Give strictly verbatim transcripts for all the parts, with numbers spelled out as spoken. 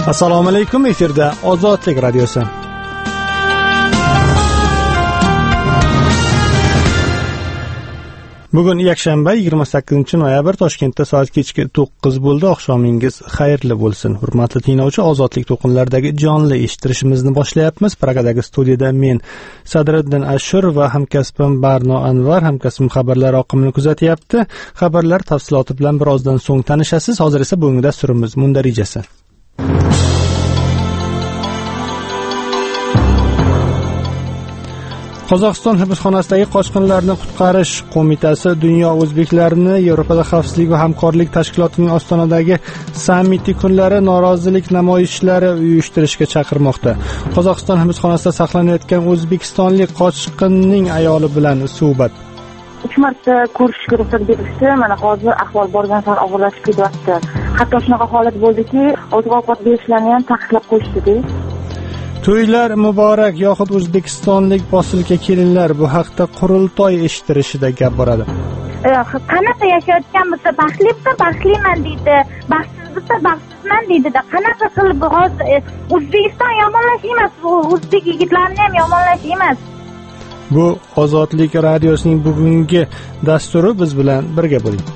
Assalomu alaykum, efirda Ozodlik radiosi. Bugun yakshanba yigirma sakkizinchi noyabr, Toshkentda soat kechki to'qqiz bo'ldi. Oqshomingiz xayrli bo'lsin. Hurmatli tinglovchi, Ozodlik to'qinlaridagi jonli eshittirishimizni boshlayapmiz. Pragadagi studiyada men Sadriddin Ashur va hamkasbim Barno Anvar, hamkasbim xabarlar oqimini kuzatyapti. Xabarlar tafsiloti bilan birozdan so'ng tanishasiz. Hozir esa bugungi dasturimiz mundarijasi. Qozog'iston hibsxonasidagi qochqinlarni qutqarish qo'mitasi dunyo o'zbeklarini Yevropada xavfsizlik va hamkorlik tashkilotining Ostonadagi sammiti kunlari norozilik namoyishlari uyushtirishga chaqirmoqda. Qozog'iston hibsxonasida saqlanayotgan o'zbekistonlik qochqinning ayoli bilan suhbat. uch marta ko'rishishga ruxsat berishdi. Mana hozir ahvol borgan sari og'irlashib ketyapti. Hatto shunaqa holat bo'ldiki, oziq-ovqat berishlarni ham taqiqlab qo'yishdi. To'ylar muborak yoxud o'zbekistonlik posilka kelinlar, bu haqda qurultoy eshittirishida gap boradi. Qanaqa yashayotgan bo'lsa baxtli bo'lsa baxtliman deydi, baxtsiz bo'lsa baxtsizman deydi-da. Qanaqa qilib hozir O'zbekiston yomonlash emas, o'zbek yigitlarini ham yomonlash emas. Bu Ozodlik radiosining bugungi dasturi, biz bilan birga bo'ling.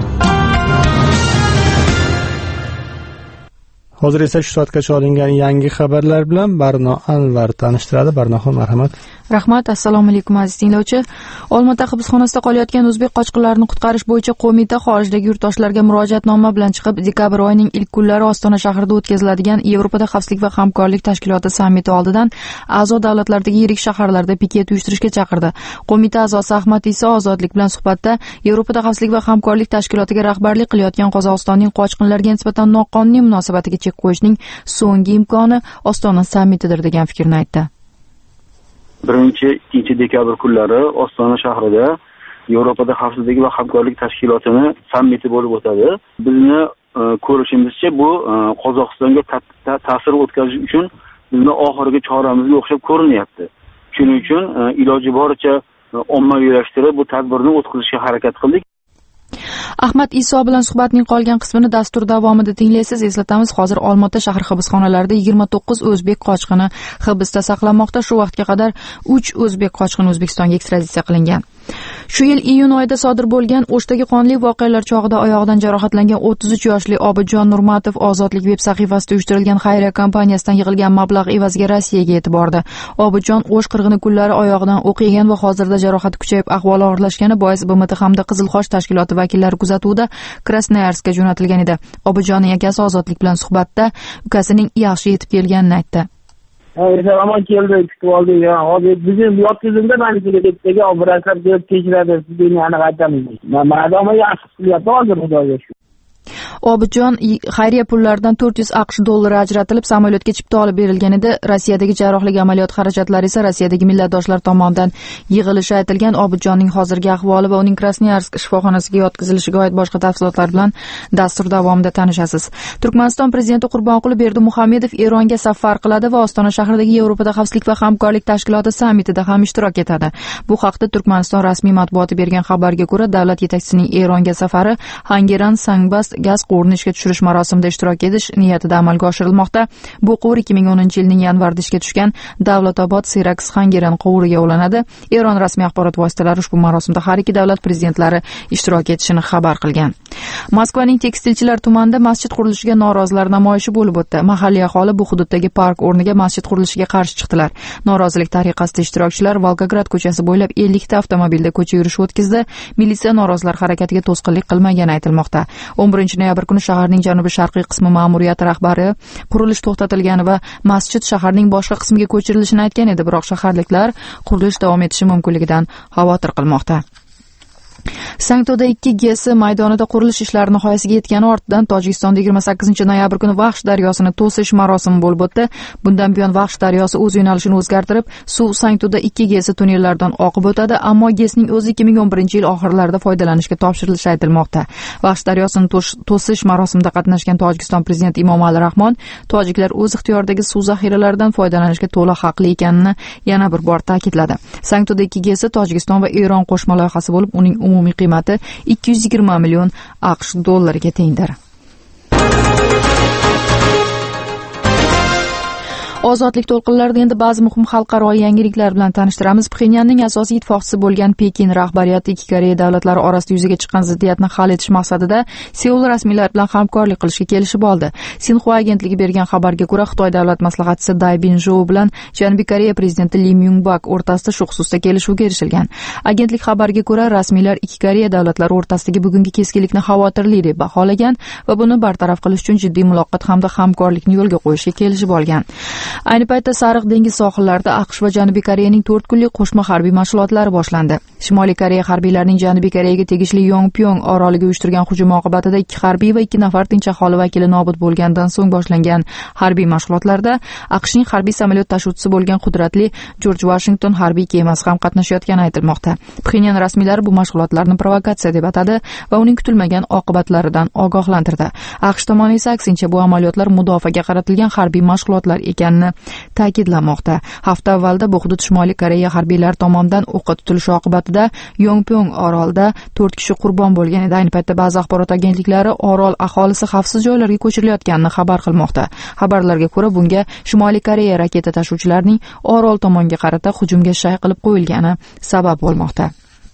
Hozir esa shu soatgacha olingan yangi xabarlar bilan Barno Anvar tanishtiradi. Barnoxon, marhamat. Rahmat. Assalomu alaykum aziz tinglovchi. Olmaota hibsxonasida qolayotgan o'zbek qochqinlarini qutqarish bo'yicha qo'mita xorijdagi yurtdoshlarga murojaatnoma bilan chiqib, dekabr oyining ilk kunlari Ostona shahrida o'tkaziladigan Yevropada xavfsizlik va hamkorlik tashkiloti sammiti oldidan a'zo davlatlardagi yirik shaharlarda piket uyushtirishga chaqirdi. Qo'mita a'zosi Ahmad Iso Ozodlik bilan suhbatda Yevropada xavfsizlik va hamkorlik tashkilotiga rahbarlik qilayotgan Qozog'istonning qochqinlarga nisbatan noqonuniy munosabatiga chek qo'yishning so'nggi imkoni Ostona sammitidir degan fikrni aytdi. birinchi ikkinchi dekabr kunlari Ostona shahrida Yevropada xavfsizlik va hamkorlik tashkilotini sammiti bo'lib o'tadi. Bizni e, ko'rishimizcha bu e, Qozog'istonga ta'sir o'tkazish uchun bizni oxirgi choramizni o'xshab ko'rinyapti. Shuning uchun e, iloji boricha e, ommaviylashtirib bu tadbirni o'tkazishga harakat qildik. Ahmad Iso bilan suhbatning qolgan qismini dastur davomida tinglaysiz. Eslatamiz, hozir Olmaota shahar hibsxonalarida yigirma to'qqiz o'zbek qochqini hibsda saqlanmoqda. Shu vaqtga qadar uch o'zbek qochqini O'zbekistonga ekstraditsiya qilingan. Shu yil iyun oyida sodir bo'lgan O'shdagi qonli voqealar chog'ida oyog'idan jarohatlangan o'ttiz uch yoshli Obidjon Nurmatov Ozodlik veb sahifasida uyushtirilgan xayriya kompaniyasidan yig'ilgan mablag' evaziga Rossiyaga yetib bordi. Obidjon O'sh qirg'ini kunlari oyog'idan o'q yegan va hozirda jarohati kuchayib, ahvoli og'irlashgani bois B M T hamda Qizil Xoch tashkiloti vakillari kuzatuvida Krasnoyarskka jo'natilgan edi. Obidjonning akasi Ozodlik bilan suhbatda ukasining yaxshi yetib kelganini aytdi. Aman keldi, kutib oldik. Hozir bizim yotkizimda meni kelibdagi operatsiya deb kechiradi. Sizga aniq aytamiz. Madoma yaxshi qilyapti hozir, xudoga shukr. Obidjon xayriya pullaridan to'rt yuz AQSh dollari ajratilib samolyotga chipta olib berilgan edi. Rossiyadagi jarrohlik amaliyot xarajatlari esa Rossiyadagi millatdoshlar tomonidan yig'ilishi aytilgan. Obidjonning hozirgi ahvoli va uning Krasnoyarsk shifoxonasiga yotqizilishiga oid boshqa tafsilotlar bilan dastur davomida tanishasiz. Turkmaniston prezidenti Qurbonquli Berdimuhamedov Eronga safar qiladi va Ostona shahridagi Yevropada xavfsizlik va hamkorlik tashkiloti sammitida ham ishtirok etadi. Bu haqda Turkmaniston rasmiy matbuoti bergan xabarga ko'ra, davlat yetakchisining Eronga safari Hangeran Sangbast gaz quvurni ishga tushirish marosimida ishtirok etish niyatida amalga oshirilmoqda. Bu quvur ikki ming o'ninchi yilning yanvarida ishga tushgan Davlatobod Siraks Hangeran quvuriga ulanadi. Eron rasmiy axborot vositalari ushbu marosimda har ikki davlat prezidentlari ishtirok etishini xabar qilgan. Moskvaning Tekstilchilar tumanida masjid qurilishiga norozilar namoyishi bo'lib o'tdi. Mahalliy aholi bu hududdagi park o'rniga masjid qurilishiga qarshi chiqdilar. Norozilik tariqasida ishtirokchilar Volgograd ko'chasi bo'ylab ellikta avtomobilda ko'cha yurishi o'tkazdi. Militsiya norozilar harakatiga to'sqinlik qilmagani aytilmoqda. o'n birinchi noyabr kuni shaharning janubi-sharqiy qismi ma'muriyati rahbari qurilish to'xtatilgani va masjid shaharning boshqa qismiga ko'chirilishini aytgan edi, biroq shaharliklar qurilish davom etishi mumkinligidan xavotir qilmoqda. Sanktoda ikki G S maydonida qurilish ishlari nihoyasiga yetgani ortidan Tojikistonda yigirma sakkizinchi noyabr kuni Vaxsh daryosini to'sish marosimi bo'lib o'tdi. Bundan buyon Vaxsh daryosi o'z yo'nalishini o'zgartirib, suv Sanktoda ikki G S tunnellaridan oqib o'tadi, ammo G S'ning o'zi ikki ming o'n birinchi yil oxirlarida foydalanishga topshirilishi aytilmoqda. Vaxsh daryosini to'sish marosimida qatnashgan Tojikiston prezidenti Emomali Rahmon tojiklar o'z ixtiyoridagi suv zaxiralaridan foydalanishga to'liq haqli ekanini yana bir bor ta'kidladi. Sanktoda ikki G S Tojikiston va Eron qo'shma loyihasi bo'lib, uning umumiy qiymati ikki yuz yigirma million AQSh dollariga tengdir. Ozodlik to'lqinlarida endi ba'zi muhim xalqaro yangiliklar bilan tanishtiramiz. Pxenyanning asosiy ittifoqchisi bo'lgan Pekin rahbariyati ikki Koreya davlatlari orasida yuzaga chiqqan ziddiyatni hal etish maqsadida Seul rasmiylari bilan hamkorlik qilishga kelishib oldi. Sinxua agentligi bergan xabarga ko'ra, Xitoy davlat maslahatchisi Dai Binjou bilan Janubiy Koreya prezidenti Lim Yung-bak o'rtasida shu xususda kelishuvga erishilgan. Agentlik xabariga ko'ra, rasmiylar ikki Koreya davlatlari o'rtasidagi bugungi keskinlikni xavotirli deb baholagan va buni bartaraf qilish uchun jiddiy muloqot hamda hamkorlikni yo'lga qo'yishga kelishib olgan. Ayni paytda Sariq dengiz sohillarida AQSh va Janubiy Koreyaning to'rt kunlik qo'shma harbiy mashg'ulotlari boshlandi. Shimoliy Koreya harbiylarining Janubiy Koreyaga tegishli Yongpyong oroliga uyushtirgan hujumi oqibatida ikki harbiy va ikki nafar tinch aholi vakili nobud bo'lgandan so'ng boshlangan harbiy mashg'ulotlarda AQShning harbiy samolyot tashuvchisi bo'lgan qudratli George Washington harbiy kemasi ham qatnashayotgani aytilmoqda. Pxenyan rasmiylari bu mashg'ulotlarni provokatsiya deb atadi va uning kutilmagan oqibatlaridan ogohlantirdi. AQSh tomoni esa aksincha bu amaliyotlar mudofaaga qaratilgan harbiy mashg'ulotlar ekanini ta'kidlamoqda. Hafta avvalda bu hudud Shimoliy Koreya harbiylari tomonidan o'qqa tutilishi oqibatida Yongpyong orolida to'rt kishi qurbon bo'lgan edi. Ayni paytda ba'zi axborot agentliklari orol aholisi xavfsiz joylarga ko'chirilayotganini xabar qilmoqda. Xabarlarga ko'ra, bunga Shimoliy Koreya raketa tashuvchilarining orol tomonga qarata hujumga shay qilib qo'yilgani sabab bo'lmoqda.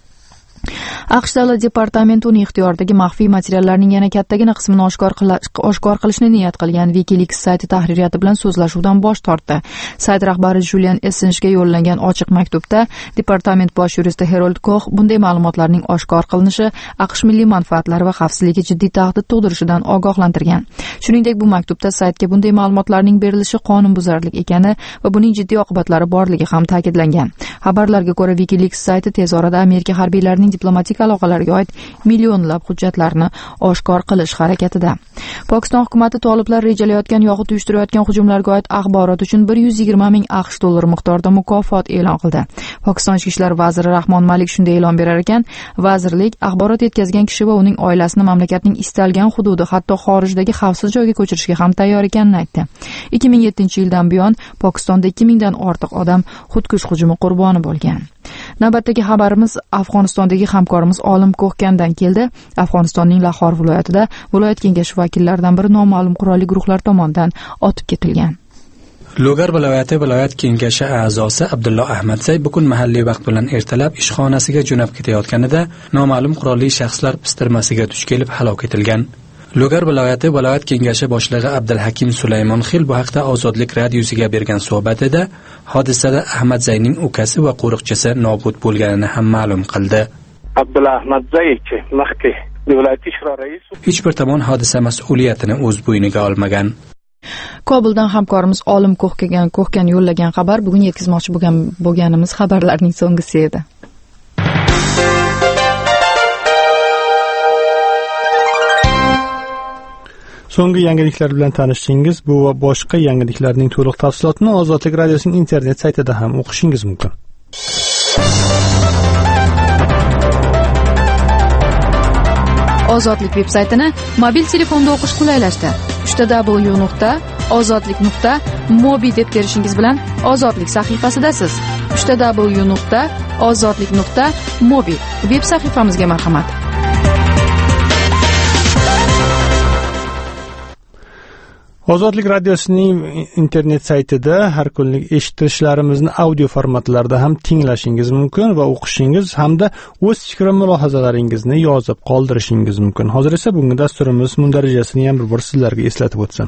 AQSh davlat departamenti uning ixtiyoridagi maxfiy materiallarning yana kattagina qismini oshkor oshkor qilishni niyat qilgan WikiLeaks sayti tahririyati bilan so'zlashuvdan bosh tortdi. Sayt rahbari Julian Assange'ga yo'llangan ochiq maktubda departament bosh yuristi Harold Koch bunday ma'lumotlarning oshkor qilinishi AQSh milliy manfaatlari va xavfsizligiga jiddiy tahdid tug'dirishidan ogohlantirgan. Shuningdek, bu maktubda saytga bunday ma'lumotlarning berilishi qonunbuzarlik ekani va buning jiddiy oqibatlari borligi ham ta'kidlangan. Xabarlarga ko'ra, WikiLeaks sayti tez orada Amerika harbiylarining diplomatik aloqalarga oid millionlab hujjatlarni oshkor qilish harakatida. Pokiston hukumati toliblar rejalayotgan yoxud uyushtirayotgan hujumlarga oid axborot uchun bir yuz yigirma ming AQSh dollari miqdorida mukofot e'lon qildi. Pokiston ichki ishlar vaziri Rahmon Malik shunday e'lon berar ekan, vazirlik axborot yetkazgan kishi va uning oilasini mamlakatning istalgan hududi, hatto xorijdagi xavfsiz joyga ko'chirishga ham tayyor ekanini aytdi. ikki ming yettinchi yildan buyon Pokistonda ikki mingdan ortiq odam xudkush hujumi qurboni bo'lgan. Navbatdagi xabarimiz Afg'onistondagi hamkorimiz Olim Ko'hkandan keldi. Afg'onistonning Lahor viloyatida viloyat kengashi vakillaridan biri noma'lum qurolli guruhlar tomonidan otib ketilgan. Logar viloyati viloyat kengashi a'zosi Abdulloh Ahmadzay bugun mahalliy vaqt bilan ertalab ishxonasiga jo'nab ketayotganida noma'lum qurolli shaxslar pistirmasiga duch kelib halok etilgan. Logar viloyati viloyat kengashi boshlig'i Abdulhakim Sulaymon Xil bu haqda Ozodlik radiosiga bergan suhbatida hodisada Ahmadzayning ukasi va qo'riqchisi nobud bo'lganini ham ma'lum qildi. Abdullah Ahmadzay maxki viloyat ishro raisi hech bir tomon hodisa mas'uliyatini o'z bo'yniga olmagan. Kobuldan hamkorimiz Olim Ko'hkan Ko'hkan yo'llagan xabar bugun yetkazmoqchi bo'lgan bo'lganimiz xabarlarning so'nggisi edi. So'nggi yangiliklar bilan tanishdingiz. Bu va boshqa yangiliklarning to'liq tafsilotini Ozodlik radiosining internet saytida ham o'qishingiz mumkin. Ozodlik veb-saytini mobil telefonda o'qish qulaylashdi. w w w nuqta ozodlik nuqta mobi deb terishingiz bilan Ozodlik sahifasidasiz. w w w nuqta ozodlik nuqta mobi veb sahifamizga marhamat. Ozodlik radiosining internet saytida har kunlik eshittirishlarimizni audio formatlarda ham tinglashingiz mumkin va o'qishingiz hamda o'z fikr va mulohazalaringizni yozib qoldirishingiz mumkin. Hozir esa bugungi dasturimiz mundarajasini ham bir bor sizlarga eslatib o'tsam.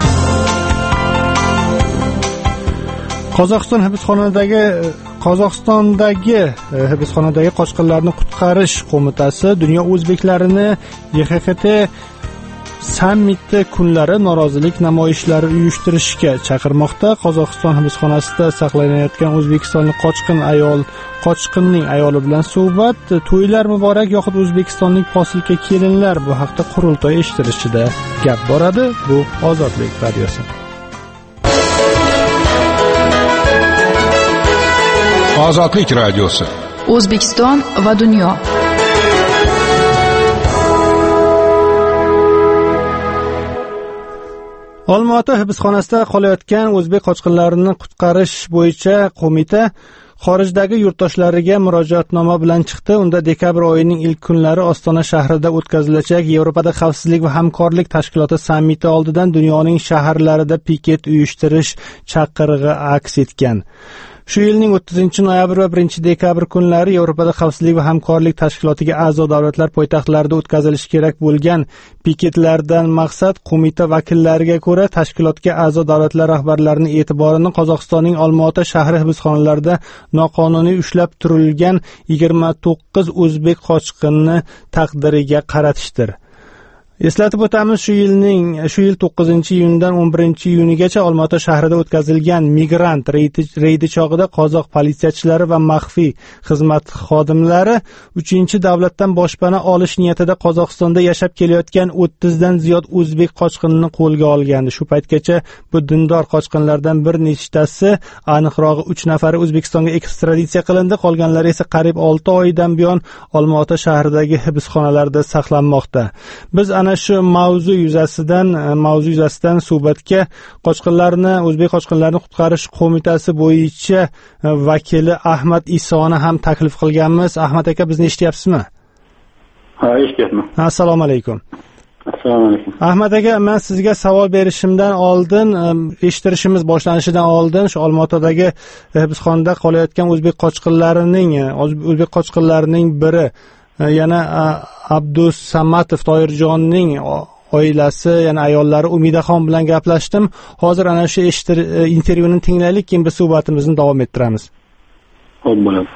Qozog'iston hibsxonadagi Qozog'istondagi hibsxonadagi qochqinlarni qutqarish qo'mitasi dunyo o'zbeklarini Y X X T sammiti kunlari norozilik namoyishlari uyushtirishga chaqirmoqda. Qozog'iston hibsxonasida saqlanayotgan o'zbekistonlik qochqin ayol qochqinning ayoli bilan suhbat, to'ylar muborak yoxud o'zbekistonlik posilka kelinlar bu haqda qurultoy eshittirishida gap boradi. Bu Ozodlik radiosi. Ozodlik radiosi. O'zbekiston va dunyo. Olmaota hibsxonasida qolayotgan o'zbek qochqinlarini qutqarish bo'yicha qo'mita xorijdagi yurtdoshlariga murojaatnoma bilan chiqdi. Unda dekabr oyining ilk kunlari Ostona shahrida o'tkazilajak Yevropada xavfsizlik va hamkorlik tashkiloti sammiti oldidan dunyoning shaharlarida piket uyushtirish chaqirig'i aks etgan. Shu yilning o'ttizinchi noyabr va birinchi dekabr kunlari Yevropada xavfsizlik va hamkorlik tashkilotiga a'zo davlatlar poytaxtlarida o'tkazilishi kerak bo'lgan piketlardan maqsad qo'mita vakillariga ko'ra tashkilotga a'zo davlatlar rahbarlarining e'tiborini Qozog'istonning Olmaota shahri hibsxonalarida noqonuniy ushlab turilgan yigirma to'qqiz o'zbek qochqini taqdiriga qaratishdir. Eslatib o'tamiz, shu yilning shu yil to'qqizinchi iyundan o'n birinchi iyunigacha Olmaota shahrida o'tkazilgan migrant reydi chog'ida qozoq politsiyachilari va maxfiy xizmat xodimlari uchinchi davlatdan boshpana olish niyatida Qozog'istonda yashab kelayotgan o'ttizdan ziyod o'zbek qochqinini qo'lga olgandi. Shu paytgacha bu dindor qochqinlardan bir nechtasi, aniqrog'i uch nafari O'zbekistonga ekstraditsiya qilindi, qolganlari esa qariyb olti oydan buyon Olmaota shahridagi hibsxonalarda saqlanmoqda. Biz ana shu mavzu yuzasidan mavzu yuzasidan suhbatga qochqinlarni o'zbek qochqinlarini qutqarish qo'mitasi bo'yicha vakili Ahmad Isoni ham taklif qilganmiz. Ahmad aka, bizni eshityapsizmi? Ha, eshityapman. Assalomu alaykum. Assalomu alaykum. Ahmad aka, men sizga savol berishimdan oldin, eshittirishimiz boshlanishidan oldin shu Olmaotadagi hibsxonada qolayotgan o'zbek qochqinlarining o'zbek qochqinlarining biri, yana Abdus Samatov Toyirjonning oilasi, yana ayollari Umidaxon bilan gaplashdim. Hozir ana shu eshittir intervyuni tinglaylik, keyin biz suhbatimizni davom ettiramiz. Xo'p, bo'ladi.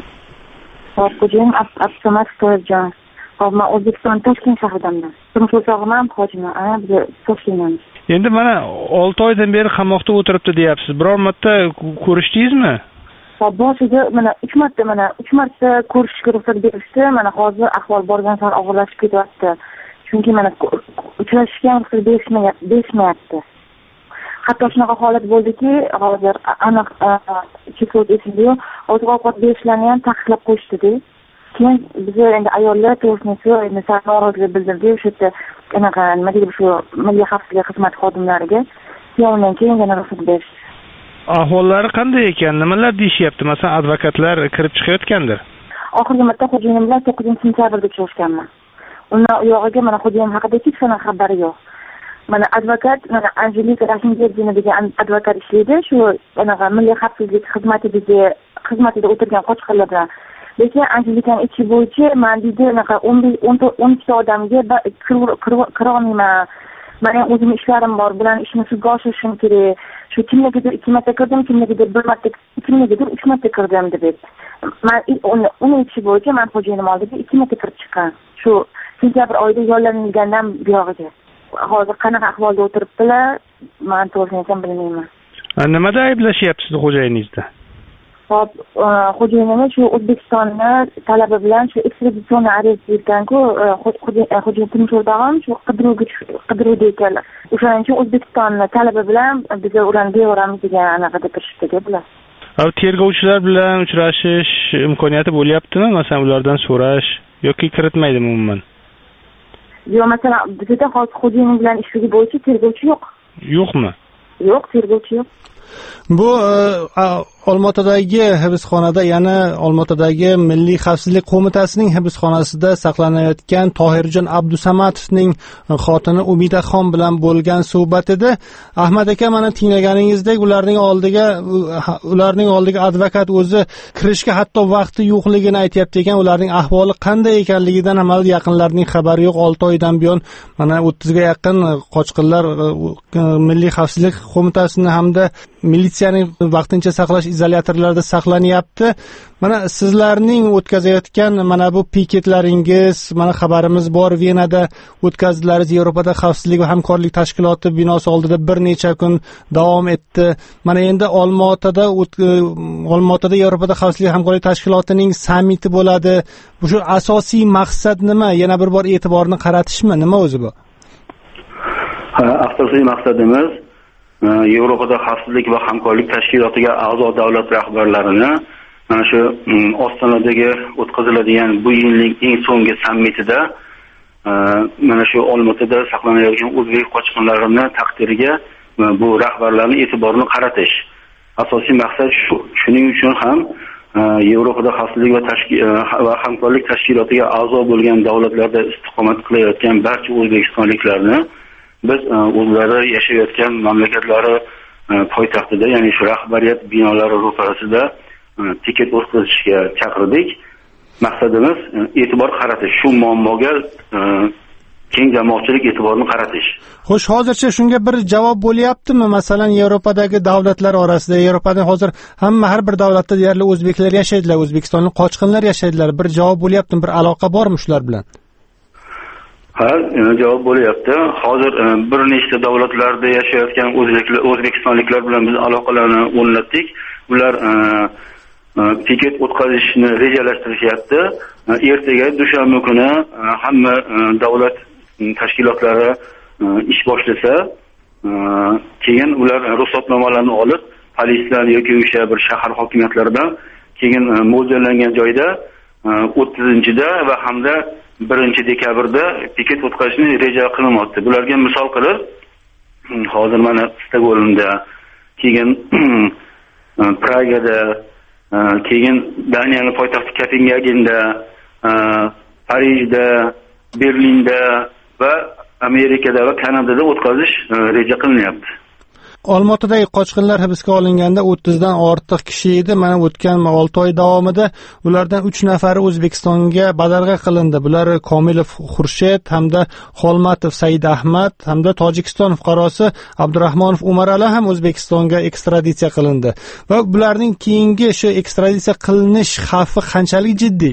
Xo'jayin Abdus Samatov Toyirjon. Hozir men O'zbekiston Toshkent shahridanman. Turmush o'rtog'im ham hojiman. Ana biz Toshkentdan. Endi mana olti oydan beri qamoqda o'tiribdi deyapsiz. Biror marta ko'rishdingizmi? Boshida mana uch marta mana uch marta ko'rishga ruxsat berishdi. Mana hozir ahvol borgan sari og'irlashib ketyapti. Chunki mana uchrashishga ruxsat berishmayapti. Hatto shunaqa holat bo'ldiki, hozir aniq cheklov esimda, oziq ovqat berishlarni ham taqiqlab qo'yishdi. Keyin biz endi ayollar to'g'risida sal norozilik bildirdik. O'sha yerda anaqa nima deydi, shu milliy xavfsizlik xizmati xodimlariga. Keyin keyin yana ruxsat berishdi. Ahvollari qanday ekan? Nimalar deyishyapti? Masalan, advokatlar kirib chiqayotgandir. Oxirgi marta xo'jayinim bilan to'qqizinchi sentyabrda uchrashganman. Undan u yog'iga mana xo'jayinim haqida hech qanaqa xabari yo'q. Mana advokat, mana Anjelika Rahimberdieva degan advokat ishlaydi, shu anaqa milliy xavfsizlik xizmatidagi xizmatida o'tirgan qochqinlardan. Lekin Anjelikaning ichi bo'yicha men deydi, anaqa o'n ikkita odamga kira olmayman. Mana o'zim ishlarim bor, bilan ishni sudga oshirishim kerak. Shu kimnikidir ikki marta kirdim, kimnikidir bir marta, kimnikidir uch marta kirdim deb aytdi. Men uni ichi bo'yicha men xo'jayinim oldiga ikki marta kirib chiqqan. Shu sentyabr oyida yollanilgandan buyog'iga. Hozir qanaqa ahvolda o'tiribdilar, men to'g'risini aytsam bilmayman. Nimada ayblashyapsiz xo'jayiningizda? Hop, xo'jayinimiz shu O'zbekistonni talabi bilan shu ekstraditsion arest etgan-ku, xo'jayin turmush o'rtog'im shu qidiruvga qidiruvda ekanlar. O'shaning uchun O'zbekistonni talabi bilan biz ularni beramiz degan anaqada kirishdi bular. Av tergovchilar bilan uchrashish imkoniyati bo'lyaptimi? Masalan, ulardan so'rash yoki kiritmaydimi umuman? Yo'q, masalan, bizda hozir xo'jayinim bilan ishligi bo'yicha tergovchi yo'q. Yo'qmi? Yo'q, tergovchi yo'q. Bu Olmaotadagi hibsxonada, yana Olmaotadagi Milliy xavfsizlik qo'mitasining hibsxonasida saqlanayotgan Tohirjon Abdusamatovning xotini Umidaxon bilan bo'lgan suhbat edi. Ahmad aka, mana tinglaganingizdek, ularning oldiga ularning oldiga advokat o'zi kirishga hatto vaqti yo'qligini aytayapti ekan. Ularning ahvoli qanday ekanligidan ham yaqinlarining xabari yo'q. olti oydan buyon mana o'ttizga yaqin qochqinlar Milliy xavfsizlik qo'mitasini hamda militsiyaning vaqtincha saqlash izolyatorlarida saqlanyapti. Mana sizlarning o'tkazayotgan mana bu piketlaringiz, mana xabarimiz bor, Venada o'tkazilaringiz Yevropada xavfsizlik va hamkorlik tashkiloti binosi oldida bir necha kun davom etdi. Mana endi Olmaotada Olmaotada Yevropada xavfsizlik va hamkorlik tashkilotining sammiti bo'ladi. Bu shu asosiy maqsad nima? Yana bir bor e'tiborni qaratishmi? Nima o'zi bu? Ha, asosiy maqsadimiz Yevropada xavfsizlik va hamkorlik tashkilotiga a'zo davlat rahbarlarini mana shu Ostonadagi o'tkaziladigan bu yilning eng so'nggi sammitida mana shu Olmaotada saqlanayotgan o'zbek qochqinlarini taqdiriga bu rahbarlarning e'tiborini qaratish. Asosiy maqsad shu. Shuning uchun ham Yevropada xavfsizlik va tashkil va hamkorlik tashkilotiga a'zo bo'lgan davlatlarda istiqomat qilayotgan barcha o'zbekistonliklarni biz o'zlari yashayotgan mamlakatlari poytaxtida, ya'ni shu rahbariyat binolari ro'parasida tiket o'tkazishga chaqirdik. Maqsadimiz e'tibor qaratish, shu muammoga keng jamoatchilik e'tiborini qaratish. Xo'sh, hozircha shunga bir javob bo'lyaptimi? Masalan, Yevropadagi davlatlar orasida, Yevropada hozir hamma har bir davlatda deyarli o'zbeklar yashaydilar, O'zbekistonlik qochqinlar yashaydilar. Bir javob bo'lyaptimi? Bir aloqa bormi shular bilan? Ha, javob bo'lyapti. Hozir bir nechta davlatlarda yashayotgan o'zbeklar, o'zbekistonliklar bilan biz aloqalarni o'rnatdik. Ular piket o'tkazishni rejalashtirishyapti. Ertaga dushanba kuni hamma davlat tashkilotlari ish boshlasa, keyin ular ruxsatnomalarni olib, politsiya yoki o'sha bir shahar hokimiyatlaridan keyin mo'ljallangan joyda o'ttizinchida va hamda birinchi dekabrda piket o'tkazishni reja qilinmoqda. Bularga misol qilib, hozir mana Stokgolmda, keyin Pragada, keyin Daniyaning poytaxti Kopengagenda, Parijda, Berlinda va Amerikada va Kanadada o'tkazish reja qilinyapti. Olmaotadagi qochqinlar hibsga olinganda o'ttizdan ortiq kishi edi. Mana o'tgan olti oy davomida ulardan uch nafari O'zbekistonga badarg'a qilindi. Bular Komilov Xurshid hamda Xolmatov Said Ahmad hamda Tojikiston fuqarosi Abdurahmonov Umarali ham O'zbekistonga ekstraditsiya qilindi. Va bularning keyingi shu ekstraditsiya qilinish xavfi qanchalik jiddiy?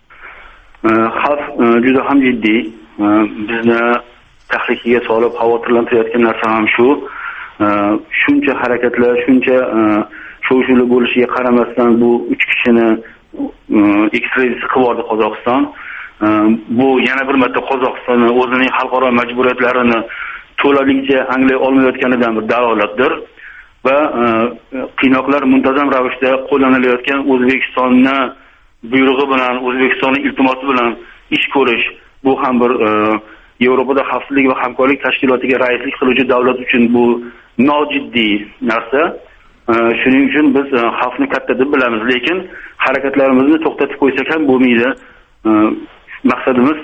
Xavf juda ham jiddiy. Bizni tahlikiga solib xavotirlantirayotgan narsa ham shu. Shuncha harakatlar, shuncha shov-shuvli bo'lishiga qaramasdan bu uch kishini ekstraditsiya qilib yubordi Qozog'iston. Bu yana bir marta Qozog'istonni o'zining xalqaro majburiyatlarini to'laligicha anglay olmayotganidan bir dalolatdir va qiynoqlar muntazam ravishda qo'llanilayotgan O'zbekistonni buyrug'i bilan, O'zbekistonning iltimosi bilan ish ko'rish, bu ham bir Yevropada xavfsizlik va hamkorlik tashkilotiga raislik qiluvchi davlat uchun bu nojiddiy narsa. Shuning uchun biz xavfni katta deb bilamiz, lekin harakatlarimizni to'xtatib qo'ysak ham bo'lmaydi. Maqsadimiz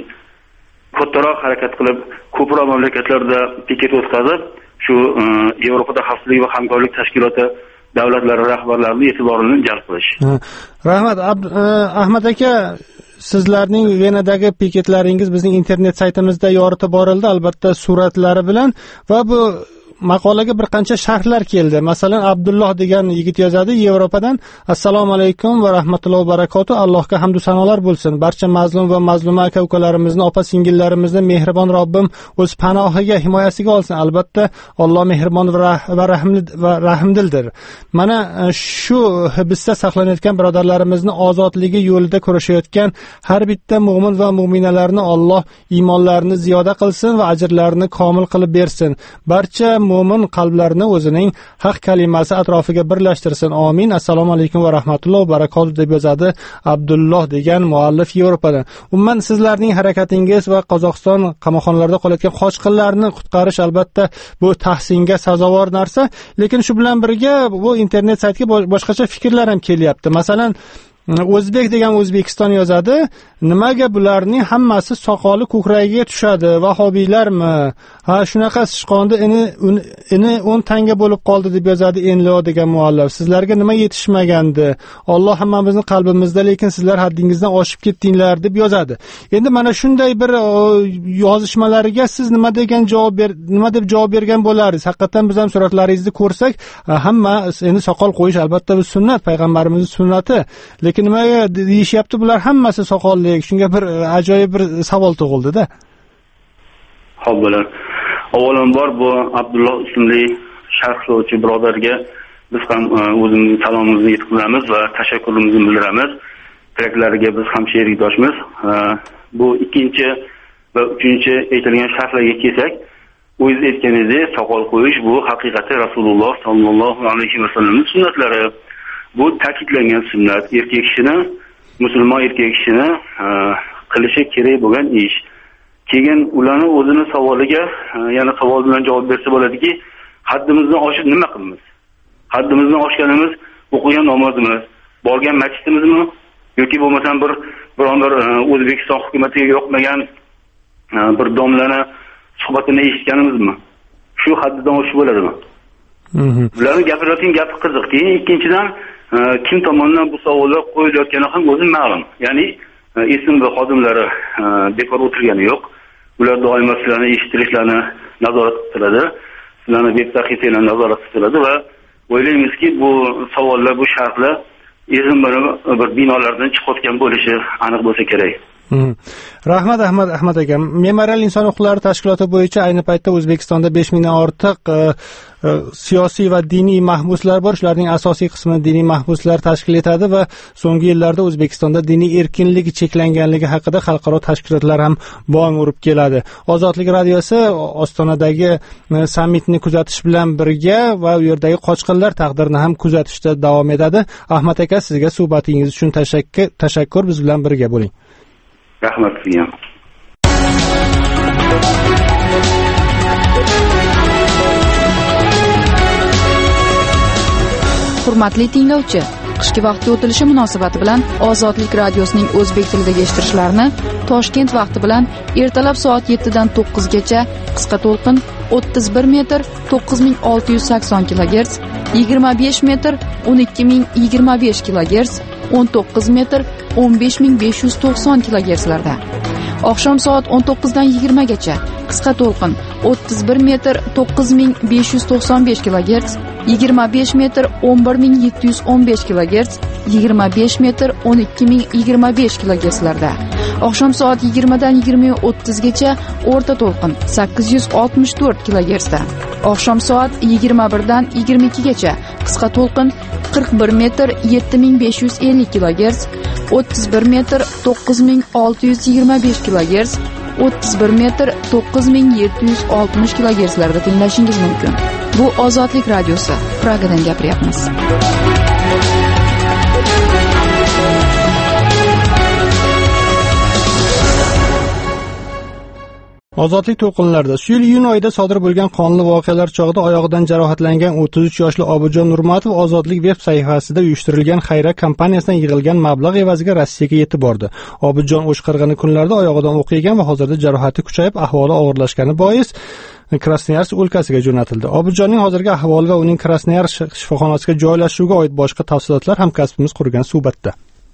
kattaroq harakat qilib, ko'proq mamlakatlarda piket o'tkazib, shu Yevropada xavfsizlik va hamkorlik tashkiloti davlatlari rahbarlarining e'tiborini jalb qilish. Rahmat, Ahmad aka, sizlarning Venadagi piketlaringiz bizning internet saytimizda yoritib borildi, albatta suratlari bilan, va bu maqolaga bir qancha sharhlar keldi. Masalan, Abdulloh degan yigit yozadi Yevropadan: Assalomu alaykum va rahmatullohi va barakotuh. Allohga hamd va sanolar bo'lsin. Barcha mazlum va mazluma aka-ukalarimizni, opa-singillarimizni mehribon Robbim o'z panohiga, himoyasiga olsin. Albatta, Alloh mehribon va rahimli va rahimdildir. Mana shu hibsda saqlanayotgan birodarlarimizni ozodligi yo'lida kurashayotgan har bitta mu'min va mu'minalarni Alloh iymonlarini ziyoda qilsin va ajrlarini komil qilib bersin. Barcha mo'min qalblarini o'zining haq kalimasi atrofiga birlashtirsin. Amin. Assalomu alaykum va rahmatullohi va barakotuh deb yozadi Abdulloh degan muallif Yevropadan. Umuman sizlarning harakatingiz va Qozog'iston qamoqxonalarida qolayotgan qochqinlarni qutqarish albatta bu tahsinga sazovor narsa, lekin shu bilan birga bu internet saytiga boshqacha fikrlar ham kelyapti. Masalan, O'zbek degan O'zbekiston yozadi, nimaga bularning hammasi soqoli ko'kragiga tushadi, vahobiylarmi? Ha, shunaqa sichqonni ini ini o'n tanga bo'lib qoldi deb yozadi Enlo degan muallif. Sizlarga nima yetishmagandi? Alloh hammamizni qalbimizda, lekin sizlar haddingizdan oshib ketdinglar deb yozadi. Endi mana shunday bir yozishmalariga siz nima degan javob ber, nima deb javob bergan bo'lardingiz? Haqiqatan biz ham suratlaringizni ko'rsak, hamma endi soqol qo'yish albatta bir sunnat, payg'ambarimizning sunnati. Lekin nimaga deyishyapti bular hammasi soqolli? Shunga bir ajoyib bir savol tug'ildi-da. Xo'p, bo'lar. Avvalambor bu Abdulloh ismli sharhlovchi birodarga biz ham o'zimizning salomimizni yetkazamiz va tashakkurimizni bildiramiz. Tiraklariga biz ham sherikdoshmiz. Bu ikkinchi va uchinchi aytilgan sharhlarga kelsak, o'zingiz aytganingizdek, soqol qo'yish bu haqiqati Rasululloh sallallohu alayhi vasallamning sunnatlari. Bu ta'kidlangan sunnat, erkak kishini, musulmon erkak kishini qilishi kerak bo'lgan ish. Keyin ularni o'zini savoliga, yana savol bilan javob bersa bo'ladiki, haddimizdan oshib nima qilamiz? Haddimizdan oshganimiz o'qigan namozimiz, borgan masjidimizmi yoki bo'lmasam bir biron bir O'zbekiston hukumatiga yoqmagan bir domlani suhbatini eshitganimizmi? Shu haddidan oshiq bo'ladimi? Bularning gapirayotgan gapi qiziq. Keyin ikkinchidan kim tomonidan bu savollar qo'yilayotgani ham o'zi ma'lum. Ya'ni SMB xodimlari bekor o'tirgani yo'q. Ular doimo sizlarni eshittirishlarni nazorat qiladi. Sizlarni web tarqatishlarni nazorat qiladi va o'ylaymizki bu savollar, bu shartlar SMB bir binolardan chiqayotgan bo'lishi aniq bo'lsa kerak. Rahmat Ahmad Ahmad aka. Memorial inson huquqlari tashkiloti bo'yicha ayni paytda O'zbekistonda besh mingdan ortiq e, e, siyosiy va diniy mahbuslar bor. Shularning asosiy qismini diniy mahbuslar tashkil etadi va so'nggi yillarda O'zbekistonda diniy erkinlik cheklanganligi haqida xalqaro tashkilotlar ham bong urib keladi. Ozodlik radiosi Ostonadagi sammitni kuzatish bilan birga va u yerdagi qochqinlar taqdirini ham kuzatishda davom etadi. Ahmad aka, sizga suhbatingiz uchun tashakkur, tashakkur biz bilan birga bo'ling. Rahmat sizga. Hurmatli tinglovchi, qishki vaqtga o'tilishi munosabati bilan Ozodlik radiosining o'zbek tilidagi eshittirishlarini Toshkent vaqti bilan ertalab soat yetti dan to'qqizgacha qisqa to'lqin o'ttiz bir metr to'qqiz ming olti yuz sakson kilogerts, yigirma besh metr o'n ikki ming yigirma besh kilogerts, o'n to'qqiz metr o'n besh ming besh yuz to'qson kilogertslarda. Oqshom soat o'n to'qqiz dan yigirma gacha qisqa to'lqin o'ttiz bir metr to'qqiz ming besh yuz to'qson besh kilogerts, yigirma besh metr o'n bir ming yetti yuz o'n besh kilogerts, yigirma besh metr o'n ikki ming yigirma besh kilogertslarda. Oqshom soat yigirma dan yigirma o'ttiz gacha o'rta to'lqin sakkiz yuz oltmish to'rt kilogertsda. Oqshom soat yigirma bir dan yigirma ikki gacha qisqa to'lqin qirq bir metr yetti ming besh yuz ellik kilogerts, o'ttiz bir metr to'qqiz ming olti yuz yigirma besh kilogerts, o'ttiz bir metr to'qqiz ming yetti yuz oltmish kilogertslarda tinglashingiz mumkin. Bu Ozodlik radiosi. Pragadan gapiryapmiz. Ozodlik to'lqinlarida shu yil iyun oyida sodir bo'lgan qonli voqealar chog'ida oyog'idan jarohatlangan o'ttiz uch yoshli Obidjon Nurmatov Ozodlik veb sayfasida uyushtirilgan xayriya kompaniyasidan yig'ilgan mablag' evaziga Rossiyaga yetib bordi. Obidjon o'shqirg'ani kunlarda oyog'idan o'q yegan va hozirda jarohati kuchayib, ahvoli og'irlashgani bois Krasnoyarsk o'lkasiga jo'natildi. Obidjonning hozirgi ahvoli va uning Krasnoyarsk shifoxonasiga joylashuviga oid boshqa tafsilotlar hamkasbimiz qurgan suhbatda.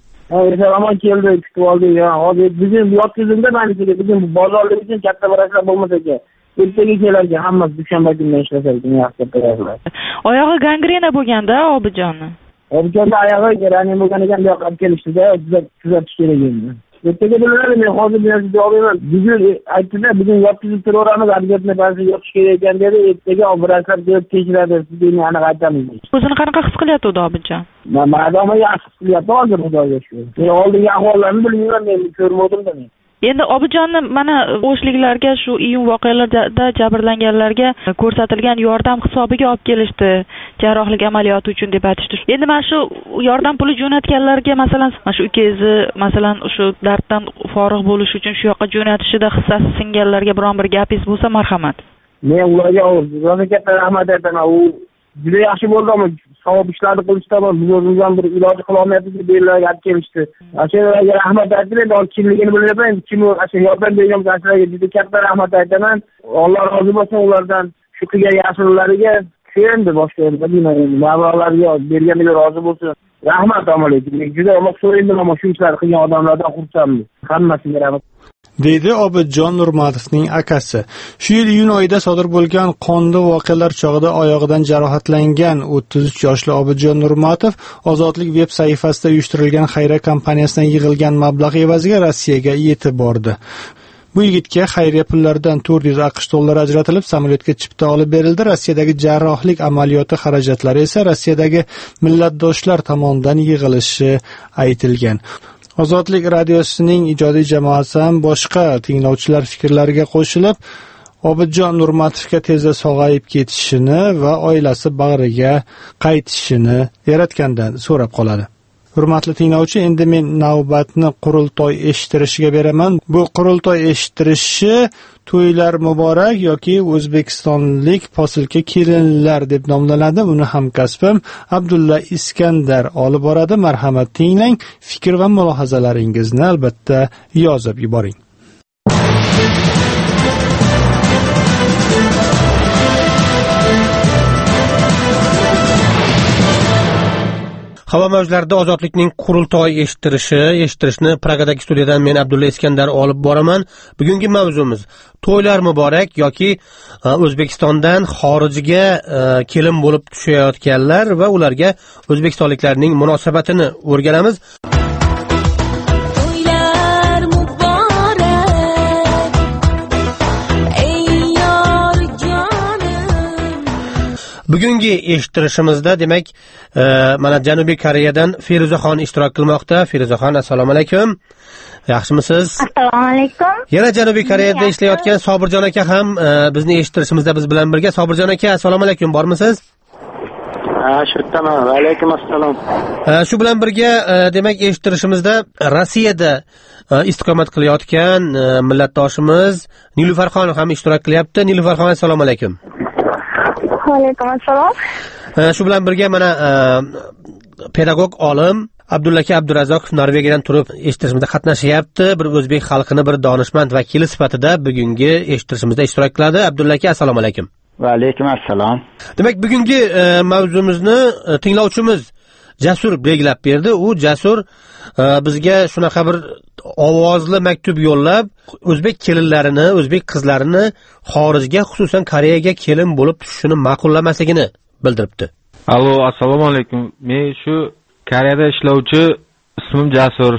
Rahmat keldi, kutib oldik. Hozir bizim yotkizimda manikiga bizim bozorlik uchun katta vrachlar bo'lmasa kerak. Ertaga kelarkan hammasi dushanba kundan ishlasa ekan, yaxshi vrachlar. Oyog'i gangrena bo'lganda Obidjonni. Obidjonni oyog'i gangrena bo'lgan ekan, bu yoqqa olib kelishdi-da, tuzatish kerak edi. Ertaga bilaman, men hozir bir narsa javob beraman. Bugun aytdilar, bugun yotkizib turaveramiz, obyektni ba'zi yoqish kerak ekan dedi. Ertaga vrachlar kelib tekshiradi, sizga aniq aytamiz. O'zini qanaqa his qilyapti Obidjon? Madoma yaxshi his qilyapti hozir, xudoga shukr. Men oldingi ahvollarni bilmayman, men ko'rmadim-da men. Endi Obidjonni mana o'shliklarga shu iyun voqealarida jabrlanganlarga ko'rsatilgan yordam hisobiga olib kelishdi, jarrohlik amaliyoti uchun deb aytishdi. Endi mana shu yordam puli jo'natganlarga, masalan, mana shu ukangizni, masalan, shu darddan forig' bo'lish uchun shu yoqqa jo'natishida hissasi singanlarga biron bir gapingiz bo'lsa, marhamat. Men ularga o'zim katta rahmat aytaman. U juda yaxshi bo'ldi, ammo savob ishlarni qilishda biz o'zimizdan bir iloj qila olmayapmiz deb belaga olib kelishdi. Ashulaga rahmat aytdim, men kimligini bilmayman, kim o'sha yordam bergan ashulaga juda katta rahmat aytaman. Alloh rozi bo'lsin ulardan, shu qilgan yaxshiliklariga sevindim boshqa yerda bilmayman. Mablag'larga berganiga rozi bo'lsin. Rahmat amaliyoti. Juda uzoq so'raydim, ammo shu ishlarni qilgan odamlardan xursandman. Hammasiga rahmat. Deydi Obidjon Nurmatovning akasi. Shu yil iyun oyida sodir bo'lgan qonli voqealar chog'ida oyog'idan jarohatlangan o'ttiz uch yoshli Obidjon Nurmatov Ozodlik veb sayfasida uyushtirilgan xayriya kompaniyasidan yig'ilgan mablag' evaziga Rossiyaga yetib bordi. Bu yigitga xayriya pullaridan to'rt yuz aqsh dollari ajratilib, samolyotga chipta olib berildi. Rossiyadagi jarrohlik amaliyoti xarajatlari esa Rossiyadagi millatdoshlar tomonidan yig'ilishi aytilgan. Ozodlik radiosining ijodiy jamoasi ham boshqa tinglovchilar fikrlariga qo'shilib, Obidjon Nurmatovga tezda sog'ayib ketishini va oilasi bag'riga qaytishini Yaratgandan so'rab qoladi. Hurmatli tinglovchi, endi men navbatni qurultoy eshittirishiga beraman. Bu qurultoy eshittirishi to'ylar muborak yoki o'zbekistonlik posilka kelinlar deb nomlanadi. Uni hamkasbim Abdulla Iskandar olib boradi. Marhamat tinglang, fikr va mulohazalaringizni albatta yozib yuboring. Havo mavjlarida ozodlikning qurultoy eshittirishi, eshittirishni Pragadagi studiyadan men Abdulla Iskandar olib boraman. Bugungi mavzumiz to'ylar muborak yoki O'zbekistondan xorijga kelin bo'lib tushayotganlar va ularga o'zbekistonliklarning munosabatini o'rganamiz. Bugungi eshittirishimizda demak mana Janubiy Koreyadan Feruzaxon ishtirok qilmoqda. Feruzaxon, assalomu alaykum. Yaxshimisiz? Assalomu alaykum. Yana Janubiy Koreyada ishlayotgan Sobirjon aka ham bizni eshittirishimizda biz bilan birga. Sobirjon aka, assalomu alaykum, bormisiz? Ha, shu yerdaman. Va alaykum assalom. Shu bilan birga demak eshittirishimizda Rossiyada istiqomat qilayotgan millatdoshimiz Nilufarxon ham ishtirok qilyapti. Nilufarxon, assalomu alaykum. Alaykum assalom. Shu bilan birga mana pedagog olim Abdullaka Abdurazokov Norvegiyadan turib eshittirishimizda qatnashyapti. Bir o'zbek xalqini bir donishmand vakili sifatida bugungi eshittirishimizda ishtirok qiladi. Abdullaka, assalomu alaykum. Va alaykum assalom. Demak, bugungi mavzumizni tinglovchimiz Jasur belgilab berdi. U Jasur bizga shunaqa bir ovozli maktub yo'llab, o'zbek kelinlarini, o'zbek qizlarini xorijga, xususan Koreyaga kelin bo'lib tushishini ma'qullamasligini bildiribdi. Allo, assalomu alaykum. Men shu Koreyada ishlovchi, ismim Jasur.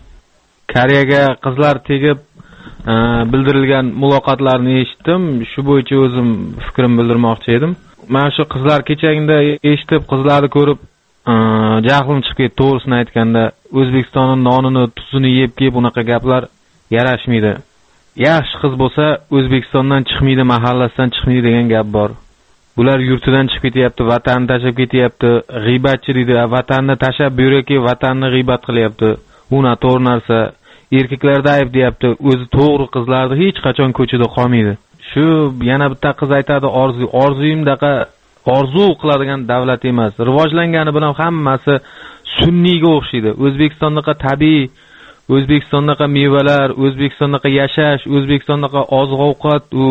Koreyaga qizlar tegib bildirilgan muloqotlarni eshitdim. Shu bo'yicha o'zim fikrimni bildirmoqchi edim. Men shu qizlar kechagida eshitib, qizlarni ko'rib jahlim chiqib ketdi. To'g'risini aytganda, O'zbekistonning nonini, tuzini yeb kelib unaqa gaplar yarashmaydi. Yaxshi qiz bo'lsa, O'zbekistondan chiqmaydi, mahallasidan chiqmaydi degan gap bor. Bular yurtidan chiqib ketyapti, vatanni tashlab ketyapti, g'iybatchi deydi. Vatanni tashlab bu yerga vatanni g'iybat qilyapti. Bu noto'g'ri narsa. Erkaklarda ayb deyapti. O'zi to'g'ri qizlarni hech qachon ko'chada qolmaydi. Shu yana bitta qiz aytadi, orzu, orzuyimdaqa orzu qiladigan davlat emas. Rivojlangani bilan hammasi sunniyga o'xshaydi. O'zbekistondaqa tabiiy, O'zbekistondaqa mevalar, O'zbekistondaqa yashash, O'zbekistondaqa oziq-ovqat u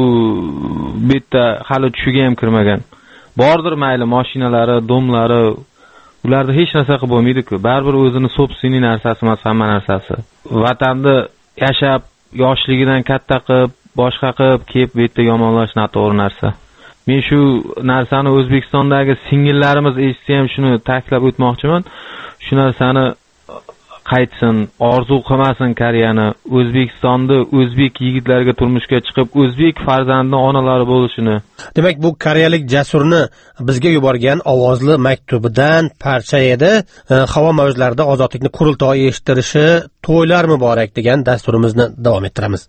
bitta hali tushiga ham kirmagan. Bordir mayli mashinalari, domlari, ularda hech narsa qilib bo'lmaydi-ku. Baribir o'zini sobsiniy narsasi emas hamma narsasi. Vatanni yashab, yoshligidan katta qilib, boshqa qilib, kelib bu yerda yomonlash noto'g'ri narsa. Men shu narsani O'zbekistondagi singillarimiz eshitsa ham shuni ta'kidlab o'tmoqchiman. Shu narsani qaytsin, orzu qilmasin Koreyani, O'zbekistonda o'zbek yigitlarga turmushga chiqib, o'zbek farzandni onalari bo'lishini. Demak, bu koreyalik Jasurni bizga yuborgan ovozli maktubidan parcha edi. Havo mavjlarida ozodlikni qurultoyi eshittirishi, to'ylar muborak degan dasturimizni davom ettiramiz.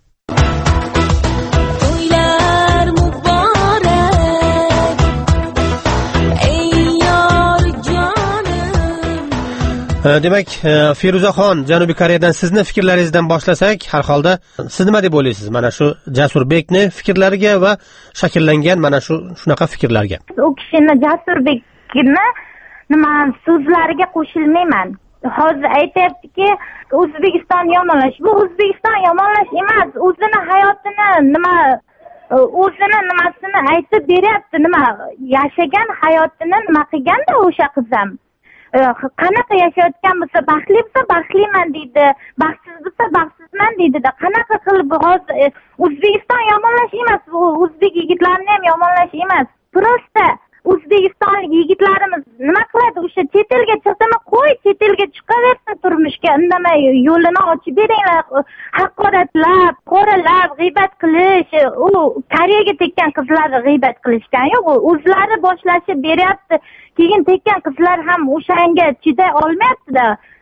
Demak, Feruzaxon, Janubiy Koreyadan sizni fikrlaringizdan boshlasak, har holda siz nima deb o'ylaysiz mana shu Jasurbekni fikrlariga va shakllangan mana shu shunaqa fikrlarga? U kishini Jasurbekni nima so'zlariga qo'shilmayman. Hozir aytayaptiki, O'zbekiston yomonlash. Bu O'zbekiston yomonlash emas, o'zini hayotini nima o'zini nimasini aytib beryapti, nima yashagan hayotini nima qilganda o'sha qiz ham qanaqa yashayotgan bo'lsa, baxtli bo'lsa baxtliman deydi, baxtsiz bo'lsa baxtsizman deydi-da. Qanaqa qilib hozir O'zbekiston yomonlash emas, bu o'zbek yigitlarini ham yomonlash emas. Prosta O'zbekistonlik yigitlarimiz nima qiladi? O'sha chet elga chiqdimi, qo'y, chet elga chiqaversin turmushga, indamay yo'lini ochib beringlar. Haqoratlab, qoralab, g'iybat qilish, u Koreyaga tekkan qizlarni g'iybat qilishgan yo'q, o'zlari boshlashib beryapti. Keyin tekkan qizlar ham o'shanga chiday olmayapti-da.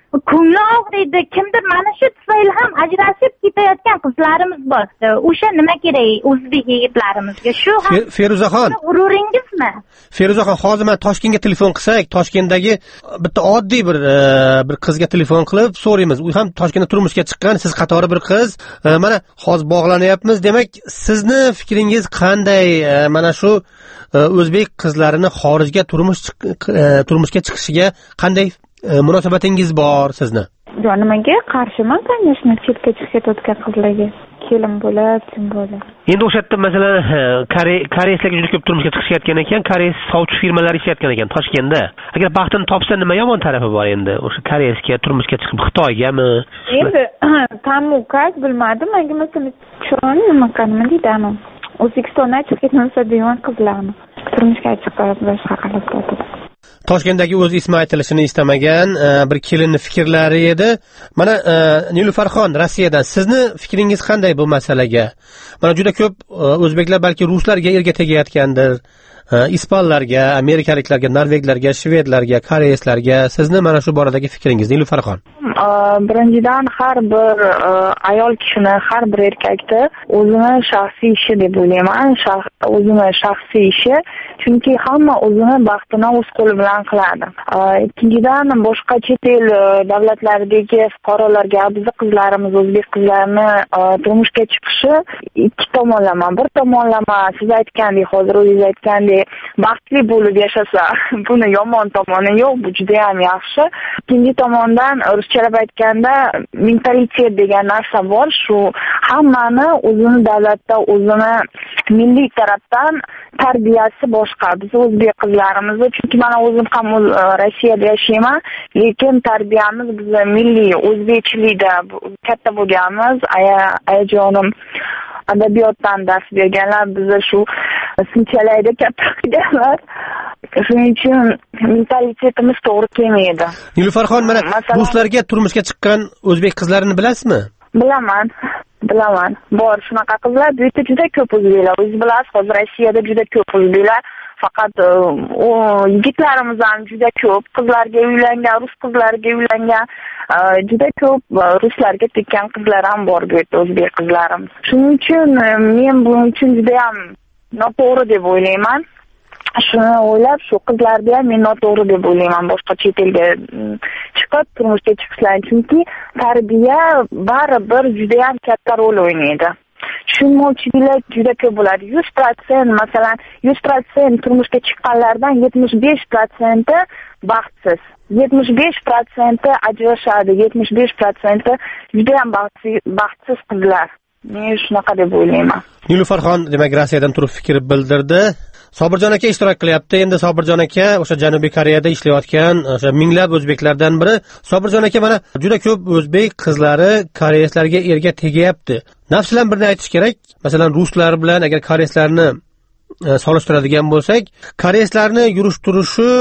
ko'ngli og'riydi, kimdir mana shu tufayli ham ajrashib ketayotgan qizlarimiz bor. O'sha nima kerak o'zbek yigitlarimizga? Shu Feruzaxon, g'ururingizmi? Feruzaxon, hozir men Toshkentga telefon qilsak, Toshkentdagi bitta oddiy bir bir qizga telefon qilib so'raymiz. U ham Toshkentda turmushga chiqqan, siz qatori bir qiz. Mana hozir bog'lanyapmiz. Demak, sizni fikringiz qanday? Mana shu o'zbek qizlarini xorijga turmush turmushga chiqishiga qanday munosabatingiz bor sizni? Yo, nimaga qarshiman, конечно, chetga chiqib ketayotgan qizlarga. Kelin bo'lib, kim bo'lib. Endi o'sha yerda masalan, koreyslarga juda ko'p turmushga chiqishayotgan ekan, koreys sovchi firmalari ishlayotgan ekan Toshkentda. Agar baxtini topsa, nima yomon tarafi bor endi? O'sha koreysga turmushga chiqib Xitoygami? Endi tamu kak bilmadim, menga masalan chon nima qildim deyman. O'zbekistondan chiqib ketmasa degan qizlarni turmushga chiqib boshqa qilib ketdi. Toshkentdagi o'z ismi aytilishini istamagan bir kelinning fikrlari edi. Mana Nilufarxon Rossiyadan sizni fikringiz qanday bu masalaga? Mana juda ko'p o'zbeklar balki ruslarga erga tegayotgandir. Ispanlarga, amerikaliklarga, norveglarga, shvedlarga, koreyslarga sizni mana shu boradagi fikringiz Nilufarxon? Birinchidan har bir ayol kishini, har bir erkakni o'zini shaxsiy ishi deb o'ylayman, o'zini shaxsiy ishi, chunki hamma o'zini baxtini o'z qo'li bilan qiladi. Ikkinchidan boshqa chet el davlatlaridagi fuqarolarga bizni qizlarimiz, o'zbek qizlarini turmushga chiqishi ikki tomonlama. Bir tomonlama siz aytgandek, hozir o'zingiz aytgandek baxtli bo'lib yashasa, buni yomon tomoni yo'q, bu juda ham yaxshi. Ikkinchi tomondan ruschalab aytganda mentalitet degan narsa bor, shu hammani o'zini davlatda, o'zini milliy tarafdan tarbiyasi boshqa. Biz o'zbek qizlarimizni, chunki men o'zim ham Rossiyada yashayman, lekin tarbiyamiz bizni milliy o'zbekchilikda katta bo'lganmiz. Ayajonim adabiyotdan dars berganlar, bizni shu sinchalayda katta qilganlar. Shuning uchun mentalitetimiz to'g'ri kelmaydi. Nilufarxon, mana ruslarga turmushga chiqqan o'zbek qizlarini bilasizmi? Bilaman. Bilaman. Bor shunaqa qizlar, bu yerda juda ko'p o'zbeklar. O'zingiz bilasiz, hozir Rossiyada juda ko'p o'zbeklar. Faqat o yigitlarimiz ham juda ko'p, qizlarga uylangan, rus qizlariga uylangan, juda ko'p ruslarga tekkan qizlar ham bor bu yerda, o'zbek qizlarimiz. Shuning uchun men buning uchun juda ham noto'g'ri deb o'ylayman. Shuni o'ylab, shu qizlarga ham men noto'g'ri deb o'ylayman, boshqa chet elga chiqib turmushga chiqishlar, chunki tarbiya baribir juda ham katta rol o'ynaydi. Tushunmovchiliklar juda ko'p bo'ladi. yuz foiz masalan, yuz foiz turmushga chiqqanlardan yetmish besh foiz baxtsiz. yetmish besh foiz ajrashadi, yetmish besh foiz juda ham baxtsiz qizlar. Men shunaqa deb o'ylayman. Nilufarxon demak Rossiyadan turib fikr bildirdi. Sobirjon aka ishtirok qilyapti. Endi Sobirjon aka o'sha Janubiy Koreyada ishlayotgan o'sha minglab o'zbeklardan biri. Sobirjon aka, mana juda ko'p o'zbek qizlari koreyslarga erga tegayapti. Nafsidan birini aytish kerak. Masalan, ruslar bilan agar koreyslarni solishtiradigan bo'lsak, koreyslarni yurish turishi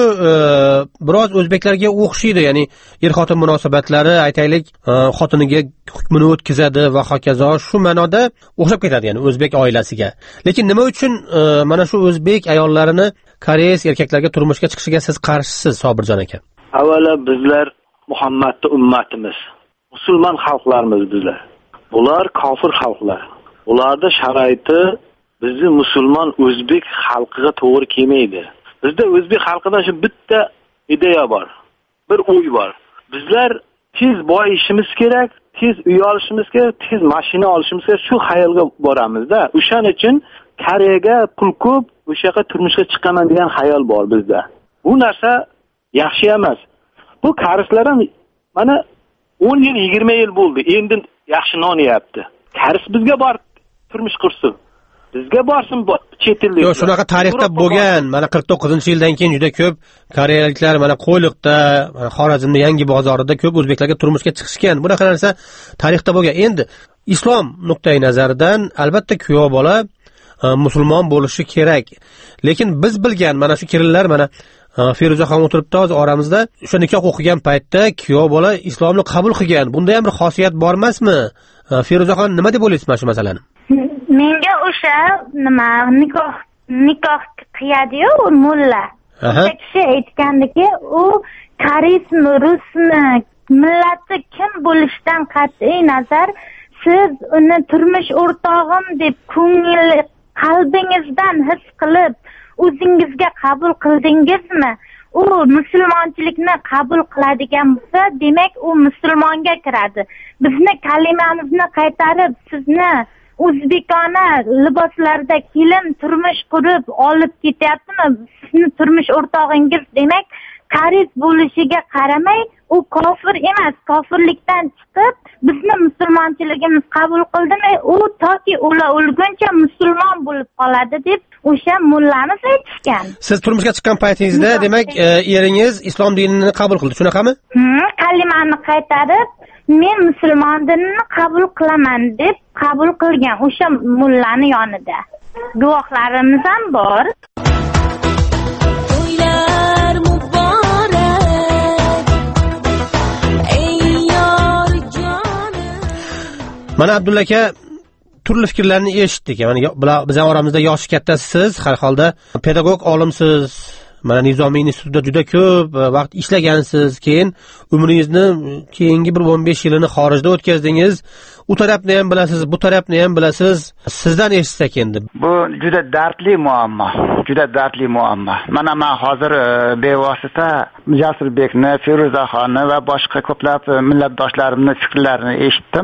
biroz o'zbeklarga o'xshaydi. Ya'ni er-xotin munosabatlari, aytaylik, xotiniga hukmini o'tkazadi va hokazo, shu ma'noda o'xshab ketadi, ya'ni o'zbek oilasiga. Lekin nima uchun mana shu o'zbek ayollarini koreys erkaklarga turmushga chiqishiga siz qarshisiz, Sobirjon aka? Avvalo bizlar Muhammadning ummatimiz. Musulmon xalqlarimiz bizlar. Bular kofir xalqlar. Ularda sharoiti bizni musulmon o'zbek xalqiga to'g'ri kelmaydi. Bizda o'zbek xalqidan shu bitta ideya bor. Bir o'y bor. Bizlar tez boyishimiz kerak, tez uy olishimiz kerak, tez mashina olishimiz kerak, shu xayolga boramizda. O'shaning uchun Koreyaga pul ko'p, o'sha yerga turmushga chiqaman degan xayol bor bizda. Bu narsa yaxshi emas. Bu koreyslar ham mana o'n yil, yigirma yil bo'ldi. Endi yaxshi nonyapti. Koreys bizga bor turmush qursin. Bizga borsin chet ellik. Yo'q, shunaqa tarixda bo'lgan. Mana qirq to'qqizinchi yildan keyin juda ko'p koreyaliklar mana Qo'yliqda, mana Xorazmda yangi bozorida ko'p o'zbeklarga turmushga chiqishgan. Bunaqa narsa tarixda bo'lgan. Endi islom nuqtai nazaridan albatta kuyov bola musulmon bo'lishi kerak. Lekin biz bilgan mana shu kelinlar, mana Feruza ham o'tiribdi hozir oramizda, o'sha nikoh o'qigan paytda kuyov bola islomni qabul qilgan. Bunda ham bir xosiyat bor emasmi? Feruzaxon, nima deb o'ylaysiz mana shu masalani? Menga o'sha nima nikoh nikoh qiyadi-yu mulla. O'sha kishi aytgandiki, u koreysmi, rusmi, millati kim bo'lishidan qat'iy nazar siz uni turmush o'rtog'im deb ko'ngil qalbingizdan his qilib o'zingizga qabul qildingizmi? U musulmonchilikni qabul qiladigan bo'lsa, demak u musulmonga kiradi. Bizni kalimamizni qaytarib sizni o'zbekona liboslarda kelin turmush qurib olib ketyaptimi? Sizni turmush o'rtog'ingiz demak qariz bo'lishiga qaramay u kofir emas, kofirlikdan chiqib bizni musulmonchiligimiz qabul qildimi, u toki o'la o'lguncha musulmon bo'lib qoladi deb o'sha mullamiz aytishgan. Siz turmushga chiqqan paytingizda demak eringiz islom dinini qabul qildi, shunaqami? Hmm, kalimani qaytarib men musulmon dinini qabul qilaman deb qabul qilgan o'sha mullani yonida. Guvohlarimiz ham bor. Mana Abdulla aka turli fikrlarni eshitdik. Mana bizning oramizda yoshi kattasiz, har holda pedagog olimsiz. Mana Nizomiy institutida juda ko'p vaqt ishlagansiz. Keyin umringizni keyingi bir o'n besh yilini xorijda o'tkazdingiz. U tarafni ham bilasiz, bu tarafni ham bilasiz. Sizdan eshitsak endi. Bu juda dardli muammo, juda dardli muammo. Mana men hozir bevosita Jasurbekni, Feruzaxonni va boshqa ko'plab millatdoshlarimning fikrlarini eshitdim.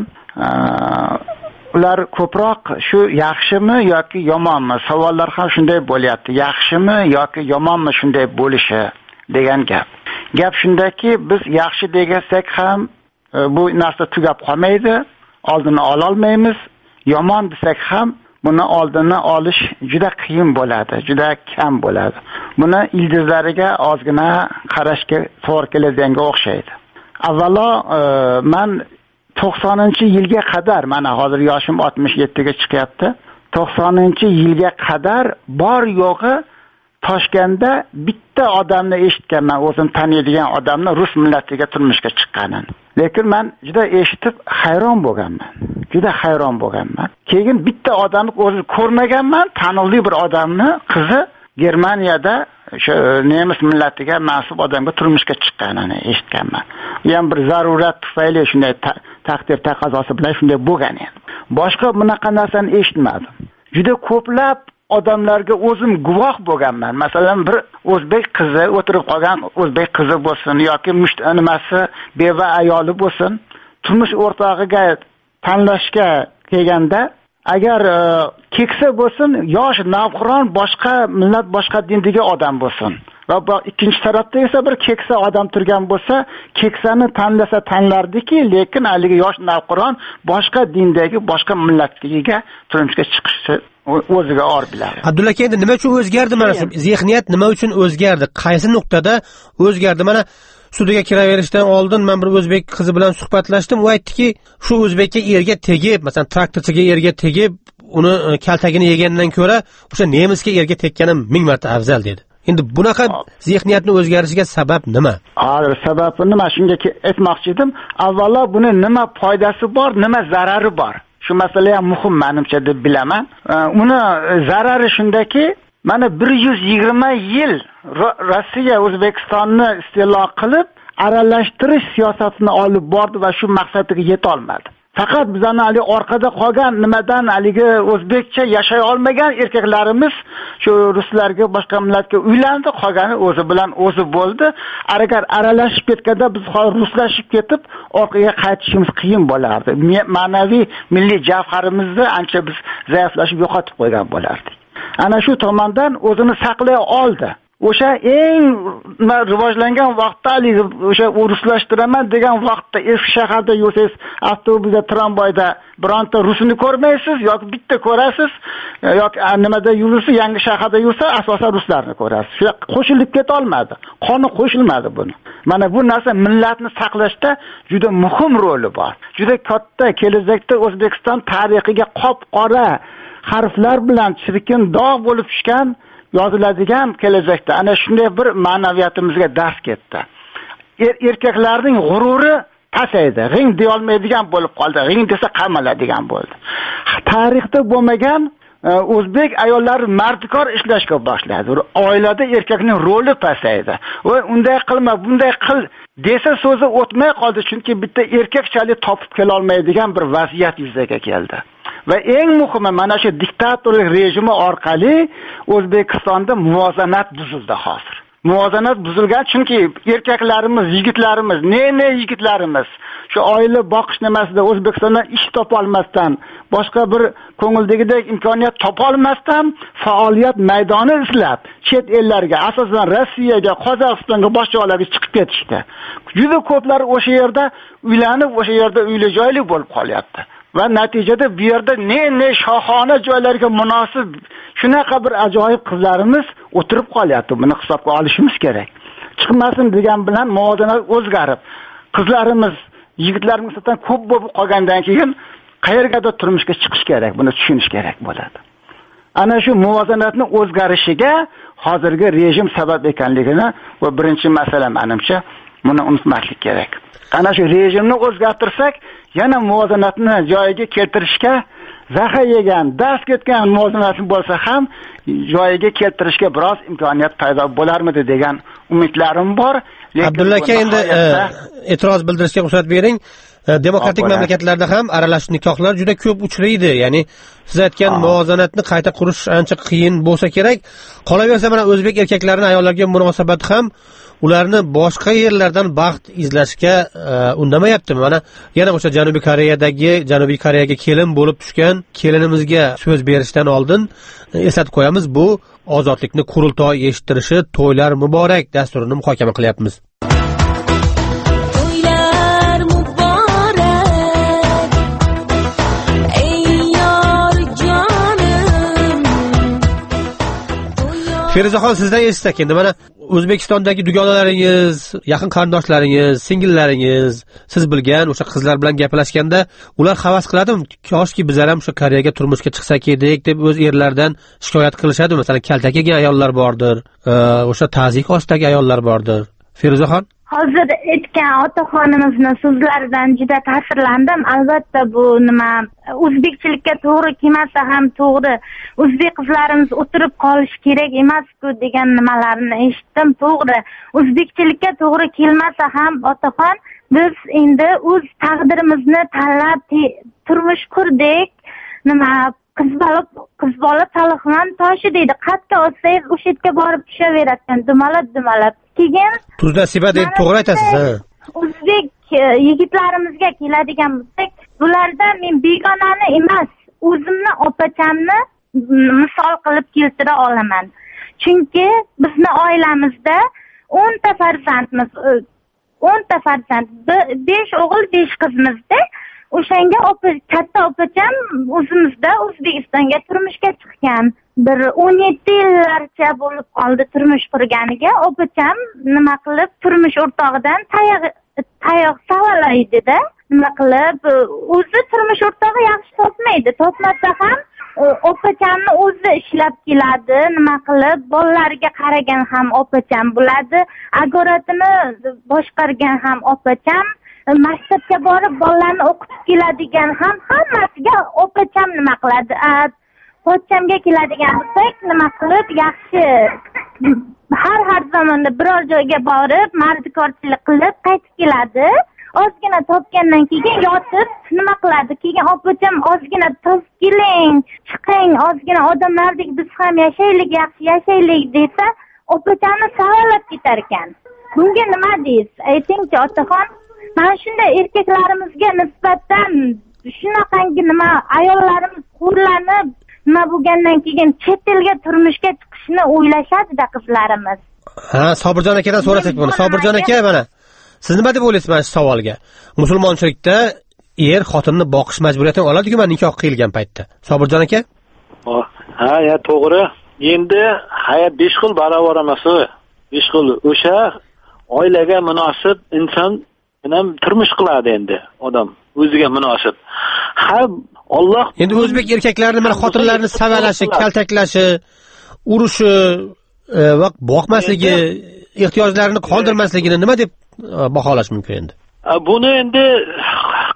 Ular ko'proq shu yaxshimi yoki yomonmi savollar ham shunday bo'lyapti. Yaxshimi yoki yomonmi shunday bo'lishi degan gap. Gap shundaki, biz yaxshi degasak ham bu narsa tugab qolmaydi, oldini ola olmaymiz. Yomon desak ham buni oldini olish juda qiyin bo'ladi, juda kam bo'ladi. Buni ildizlariga ozgina qarashga to'g'ri keladiganga o'xshaydi. Avvalo men to'qsoninchi yilga qadar, mana hozir yoshim oltmish yettiga chiqyapti. to'qsoninchi yilga qadar bor yo'g'i Toshkentda bitta odamni eshitganman, o'zim taniydigan odamni rus millatiga turmushga chiqqanini. Lekin men juda eshitib hayron bo'lganman. Juda hayron bo'lganman. Keyin bitta odamni o'zim ko'rmaganman, taniqli bir odamni qizi Germaniyada o'sha nemis millatiga mansub odamga turmushga chiqqanini eshitganman. Ham bir zarurat tufayli shunday taqdir taqozosi bilan shunday bo'lgan edi. Boshqa bunaqa narsani eshitmadim. Juda ko'plab odamlarga o'zim guvoh bo'lganman. Masalan, bir o'zbek qizi o'tirib qolgan o'zbek qizi bo'lsin yoki nimasi beva ayoli bo'lsin, turmush o'rtog'iga tanlashga kelganda agar keksa bo'lsin, yosh, navqiron, boshqa millat, boshqa dindagi odam bo'lsin. Va ikkinchi tarafda esa bir keksa odam turgan bo'lsa, keksani tanlasa tanlardiki, lekin haligi yosh navqiron boshqa dindagi, boshqa millatligiga turmushga chiqishi o'ziga or biladi. Abdulla aka, endi nima uchun o'zgardi mana shu zehniyat, nima uchun o'zgardi? Qaysi nuqtada o'zgardi? Mana studiyaga kiraverishdan oldin men bir o'zbek qizi bilan suhbatlashdim. U aytdiki, shu o'zbekka erga tegib, masalan, traktorchiga erga tegib, uni kaltagini yegandan ko'ra, o'sha nemisga erga tekkanim ming marta afzal dedi. Endi bunaqa zehniyatni o'zgarishiga sabab nima? Hozir sababini nima shunga aytmoqchi edim. Avvalo buni nima foydasi bor, nima zarari bor? Shu masala ham muhim menimcha deb bilaman. Uni zarari shundaki, mana bir yuz yigirma yil Rossiya O'zbekistonni istilo qilib, aralashtirish siyosatini olib bordi va shu maqsadiga yeta olmadi. Faqat bizani hali orqada qolgan nimadan haligi o'zbekcha yashay olmagan erkaklarimiz shu ruslarga, boshqa millatga uylandi, qolgani o'zi bilan o'zi bo'ldi. Agar aralashib ketganda biz ruslashib ketib, orqaga qaytishimiz qiyin bo'lardi. Ma'naviy milliy javharimizni ancha biz zaiflashib yo'qotib qo'ygan bo'lardik. Ana shu tomondan o'zini saqlay oldi. O'sha eng rivojlangan vaqtda o'sha ruslashtiraman degan vaqtda eski shaharda yursangiz, avtobusda, tramvayda bironta rusini ko'rmaysiz yoki bitta ko'rasiz, yoki nimada yursa, yangi shaharda yursa, asosan ruslarni ko'rasiz. Shu qo'shilib keta olmadi. Qoni qo'shilmadi buni. Mana bu narsa millatni saqlashda juda muhim roli bor. Juda katta kelajakda O'zbekiston tarixiga qop-qora harflar bilan chirkin dog' bo'lib tushgan yoziladigan kelajakda ana shunday bir ma'naviyatimizga dars ketdi. Er, erkaklarning g'ururi pasaydi, g'ing deya olmaydigan bo'lib qoldi. G'ing desa qamaladigan bo'ldi. Tarixda bo'lmagan o'zbek ayollari mardikor ishlashga boshladi. Oilada erkakning roli pasaydi. Va unday qilma, bunday qil desa so'zi o'tmay qoldi, chunki bitta erkakchalik topib kela olmaydigan bir vaziyat yuzaga keldi. Va eng muhimi mana shu diktatorlik rejimi orqali O'zbekistonda muvozanat buzildi hozir. Muvozanat buzilgan, chunki erkaklarimiz, yigitlarimiz, ne-ne yigitlarimiz shu oila boqish nimasida O'zbekistondan ish topa olmasdan, boshqa bir ko'ngildagidek imkoniyat topa olmasdan faoliyat maydoni izlab, chet ellarga, asosan Rossiyaga, Qozog'istonga, boshqa joylarga chiqib ketishdi. Juda ko'plar o'sha yerda uylanib, o'sha yerda uyli joyli bo'lib qolyapti. Va natijada bu yerda ne-ne shohona joylarga munosib shunaqa bir ajoyib qizlarimiz o'tirib qolyapti. Buni hisobga olishimiz kerak. Chiqmasin degan bilan muvozanat o'zgarib, qizlarimiz yigitlarimizdan ko'p bo'lib qolgandan keyin qayergadir turmushga chiqish kerak, buni tushunish kerak bo'ladi. Ana shu muvozanatning o'zgarishiga hozirgi rejim sabab ekanligini va birinchi masala menimcha buni unutmaslik kerak. Ana shu rejimni o'zgartirsak, yana muvozanatni joyiga keltirishga zaxa yegan, dars ketgan muvozanat bo'lsa ham joyiga keltirishga biroz imkoniyat paydo bo'larmidi degan umidlarim bor. Abdulla aka, endi e'tiroz bildirishga ruxsat bering. Demokratik mamlakatlarda ham aralash nikohlar juda ko'p uchraydi. Ya'ni siz aytgan muvozanatni qayta qurish ancha qiyin bo'lsa kerak. Qolaversa, mana o'zbek erkaklarining ayollarga munosabati ham ularni boshqa yerlardan baxt izlashga undamayapti. Mana yana o'sha Janubiy Koreyadagi, Janubiy Koreyaga kelin bo'lib tushgan kelinimizga so'z berishdan oldin eslatib qo'yamiz, bu ozodlikni qurultoy eshittirishi to'ylar muborak dasturini muhokama qilyapmiz. Ferizaxon, sizdan eshitsak endi, mana O'zbekistondagi dugonalaringiz, yaqin qarindoshlaringiz, singillaringiz, siz bilgan o'sha qizlar bilan gaplashganda ular havas qiladimi? Koshki bizlar ham o'sha Koreyaga turmushga chiqsak edik deb o'z erlaridan shikoyat qilishadi. Masalan, kaltak yegan ayollar bordir, o'sha ta'zik ostidagi ayollar bordir. Ferizaxon? Hozir aytgan otaxonimizning so'zlaridan juda ta'sirlandim. Albatta bu nima o'zbekchilikka to'g'ri kelmasa ham to'g'ri. O'zbek qizlarimiz o'tirib qolish kerak emas-ku degan nimalarni eshitdim. To'g'ri. O'zbekchilikka to'g'ri kelmasa ham otaxon, biz endi o'z taqdirimizni tanlab turmush qurdik. Nima qiz bola qiz bola talixman toshi deydi. Qatga olsangiz o'sha yerga borib tushaveradi, dumalab dumalab. Keyin tuz nasiba deb to'g'ri aytasiz, ha. O'zbek yigitlarimizga keladigan bo'lsak, bularda men begonani emas, o'zimni opachamni misol qilib keltira olaman. Chunki bizni oilamizda o'n ta farzandmiz, o'n ta farzand, besh o'g'il, besh qizmizda. O'shanga katta opacham o'zimizda O'zbekistonga turmushga chiqqan. Bir o'n yetti yillarcha bo'lib qoldi turmush qurganiga. Opacham nima qilib turmush o'rtog'idan tayoq tayoq savalaydi-da. Nima qilib o'zi turmush o'rtog'i yaxshi topmaydi. Topmasa ham opachamni o'zi ishlab keladi. Nima qilib bolalarga qaragan ham opacham bo'ladi. Agoratini boshqargan ham opacham. Maktabga borib bolalarni o'qitib keladigan ham hammasiga opacham nima qiladi. Pochchamga keladigan bo'lsak, nima qilib yaxshi har har zamonda biror joyga borib mardikorchilik qilib qaytib keladi. Ozgina topgandan keyin yotib nima qiladi? Keyin opacham ozgina topib keling, chiqing, ozgina odamlardek biz ham yashaylik, yaxshi yashaylik desa, opachamni savalab ketar ekan. Bunga nima deysiz? Aytingchi otaxon. Mana shunday erkaklarimizga nisbatan shunaqangi nima ayollarimiz qo'rlanib nima bo'lgandan keyin chet elga turmushga chiqishni o'ylashadi-da qizlarimiz. Ha, Sobirjon akadan so'rasak buni. Sobirjon aka, mana siz nima deb o'ylaysiz mana shu savolga? Musulmonchilikda er xotinni boqish majburiyatini oladi-ku, mana nikoh qilgan paytda. Sobirjon aka? Ha, ya to'g'ri. Endi hayot besh xil barobar emas. besh xil o'sha oilaga munosib inson bilan turmush qiladi endi odam o'ziga munosib. Ha, Alloh endi o'zbek erkaklarini mana xotinlarni savalashi, kaltaklashi, urishi va boqmasligi, ehtiyojlarini qondirmasligini nima deb baholash mumkin endi? Buni endi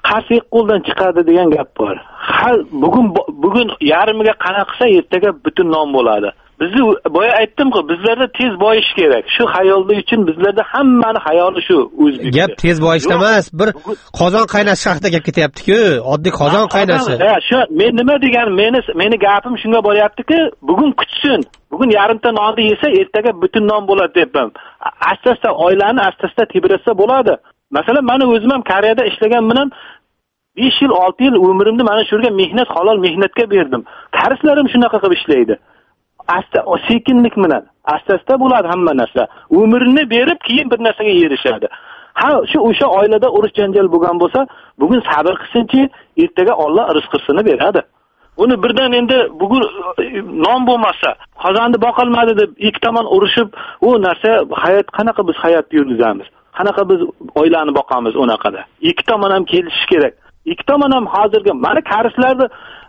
qasik qo'ldan chiqadi degan gap bor. Har bugun bugun yarmiga qanaqa qilsa ertaga butun non bo'ladi. Bizni boya aytdim-ku, bizlarda tez boyish kerak. Shu xayolda uchun bizlarda hammani xayoli shu o'zbek. Gap tez boyishda emas, bir qozon qaynash haqida gap ketyapti-ku. Oddiy qozon qaynashi. Ha, shu men nima deganim, meni meni gapim shunga boryapti-ki, bugun kutsin. Bugun yarimta nonni yesa, ertaga butun non bo'ladi debman. Asta-asta oilani asta-asta tebratsa bo'ladi. Masalan, meni o'zim ham Koreyada ishlagan bilan besh yil, olti yil umrimni mana shu yerga mehnat, halol mehnatga berdim. Qarislarim shunaqa qilib ishlaydi. Asta sekinlik bilan, asta-asta bo'ladi hamma narsa. Umrini berib, keyin bir narsaga erishadi. Ha, shu o'sha oilada urush janjal bo'lgan bo'lsa, bugun sabr qilsinchi, ertaga Alloh rizqini beradi. Uni birdan endi bugun non bo'lmasa, qozonni boqolmadi deb ikki tomon urushib, u narsa hayot qanaqa biz hayot yurgizamiz? Qanaqa biz oilani boqamiz unaqada? Ikki tomon ham kelishish kerak. Ikki tomon ham hozirgi mana qarislarni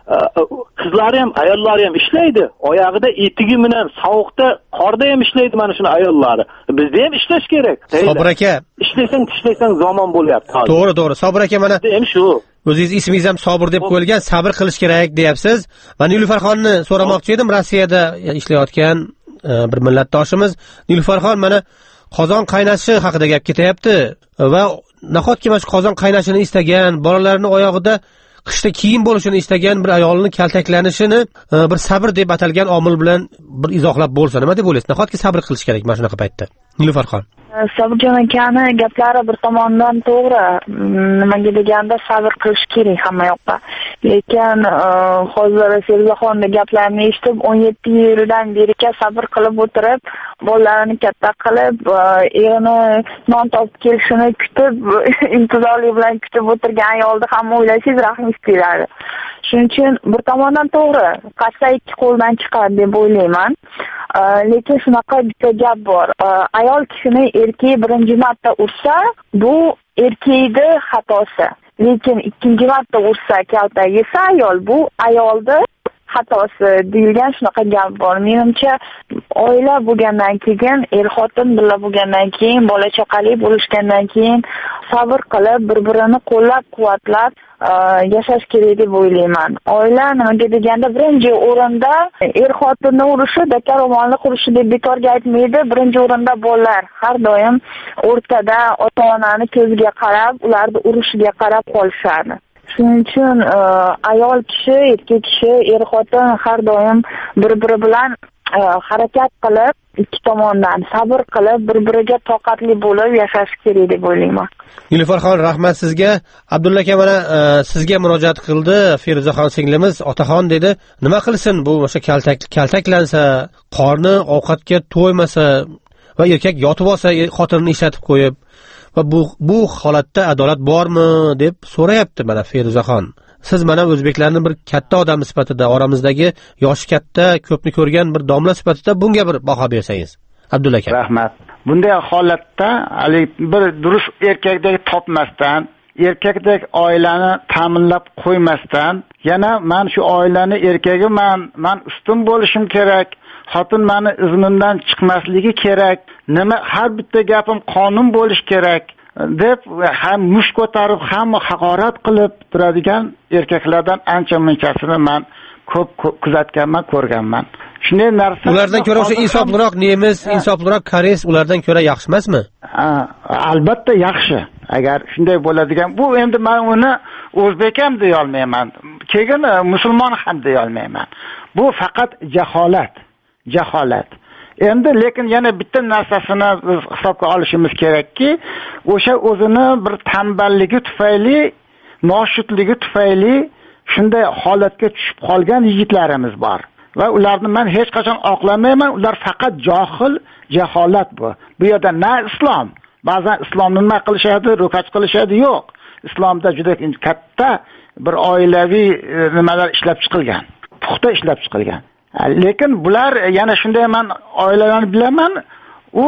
qizlari ham, ayollari ham ishlaydi. Oyog'ida etigi bilan sovuqda, qorda ham ishlaydi mana shuni ayollari. Bizda ham ishlash kerak. Sobir aka, ishlasang, ishlasang zamon bo'lyapti hozir. To'g'ri, to'g'ri. Sobir aka mana ham shu. O'zingiz ismingiz ham Sobir deb qo'yilgan, sabr qilish kerak deyapsiz. Men Niluffarxonni so'ramoqchi edim, Rossiyada ishlayotgan bir millatdoshimiz. Niluffarxon mana qozon qaynashi haqida gap ketyapti va nahotki mana shu qozon qaynashini istagan, bolalarini oyog'ida qishda kiyim bo'lishini istagan bir ayolning kaltaklanishini bir sabr deb atalgan omil bilan bir izohlab bo'lsa, nima deb o'ylaysiz? Nahotki sabr qilish kerak mana shunaqa paytda? Niluffarxon. Sobirjon akani gaplari bir tomondan to'g'ri. Nimaga deganda sabr qilish kerak hamma yoqqa. Lekin hozir Ferzaxonning gaplarini eshitib, o'n yetti yildan beri sabr qilib o'tirib, bolalarini katta qilib, erini non topib kelishini kutib, intizorlik bilan kutib o'tirgan ayolni hamma o'ylasangiz rahmingiz keladi. Shuning uchun bir tomondan to'g'ri, qassa ikki qo'ldan chiqadi deb o'ylayman. Lekin shunaqa bitta gap bor. Ayol kishini erkak birinchi marta ursa, bu erkakning xatosi. Lekin ikkinchi marta ursa, kaltak yesa ayol, bu ayolning xatosi deyilgan shunaqa gap bor. Menimcha oila bo'lgandan keyin, er-xotin birga bo'lgandan keyin, bola chaqali bo'lishgandan keyin sabr qilib, bir-birini qo'llab-quvvatlab yashash kerak deb o'ylayman. Oila nimaga deganda birinchi o'rinda er-xotinni urushi, dakaromonli qurishi deb bekorga aytmaydi. Birinchi o'rinda bolalar har doim o'rtada ota-onani ko'ziga qarab, ularni urushiga qarab qolishadi. Shuning uchun ayol kishi, erkak kishi, er-xotin har doim bir-biri bilan harakat qilib, ikki tomondan sabr qilib, bir-biriga toqatli bo'lib yashash kerak deb o'ylayman. Niluffarxon, rahmat sizga. Abdulla aka mana sizga murojaat qildi. Feruzaxon singlimiz, otaxon dedi, nima qilsin bu o'sha kaltak kaltaklansa, qorni ovqatga to'ymasa va erkak yotib olsa, xotinini ishlatib qo'yib, va bu bu holatda adolat bormi deb so'rayapti mana Feruzaxon. Siz mana o'zbeklarning bir katta odami sifatida, oramizdagi yoshi katta, ko'pni ko'rgan bir domla sifatida bunga bir baho bersangiz. Abdulla aka. Rahmat. Bunday holatda hali bir durust erkakdek topmasdan, erkakdek oilani ta'minlab qo'ymasdan, yana men shu oilani erkagi men, men ustun bo'lishim kerak, xotin meni izmimdan chiqmasligi kerak, nima har bitta gapim qonun bo'lish kerak deb ham mush ko'tarib, ham haqorat qilib turadigan erkaklardan ancha munchasini men ko'p kuzatganman, ko'rganman. Shunday narsa. Ulardan ko'ra o'sha insofliroq nemis, insofliroq koreys ulardan ko'ra yaxshi emasmi? Ha, albatta yaxshi. Agar shunday bo'ladigan, bu endi men uni o'zbek ham deya olmayman, keyin musulmon ham deya olmayman. Bu faqat jaholat. Jaholat. Endi lekin yana bitta narsasini biz hisobga olishimiz kerakki, o'sha o'zini bir tamballigi tufayli, noshudligi tufayli shunday holatga tushib qolgan yigitlarimiz bor. Va ularni men hech qachon oqlamayman, ular faqat johil, jaholat bu. Bu yerda na islom, ba'zan islomni nima qilishadi, ro'kach qilishadi, yo'q. Islomda juda katta bir oilaviy nimalar ishlab chiqilgan, puxta ishlab chiqilgan. Lekin bular yana shunday men oilalarni bilaman, u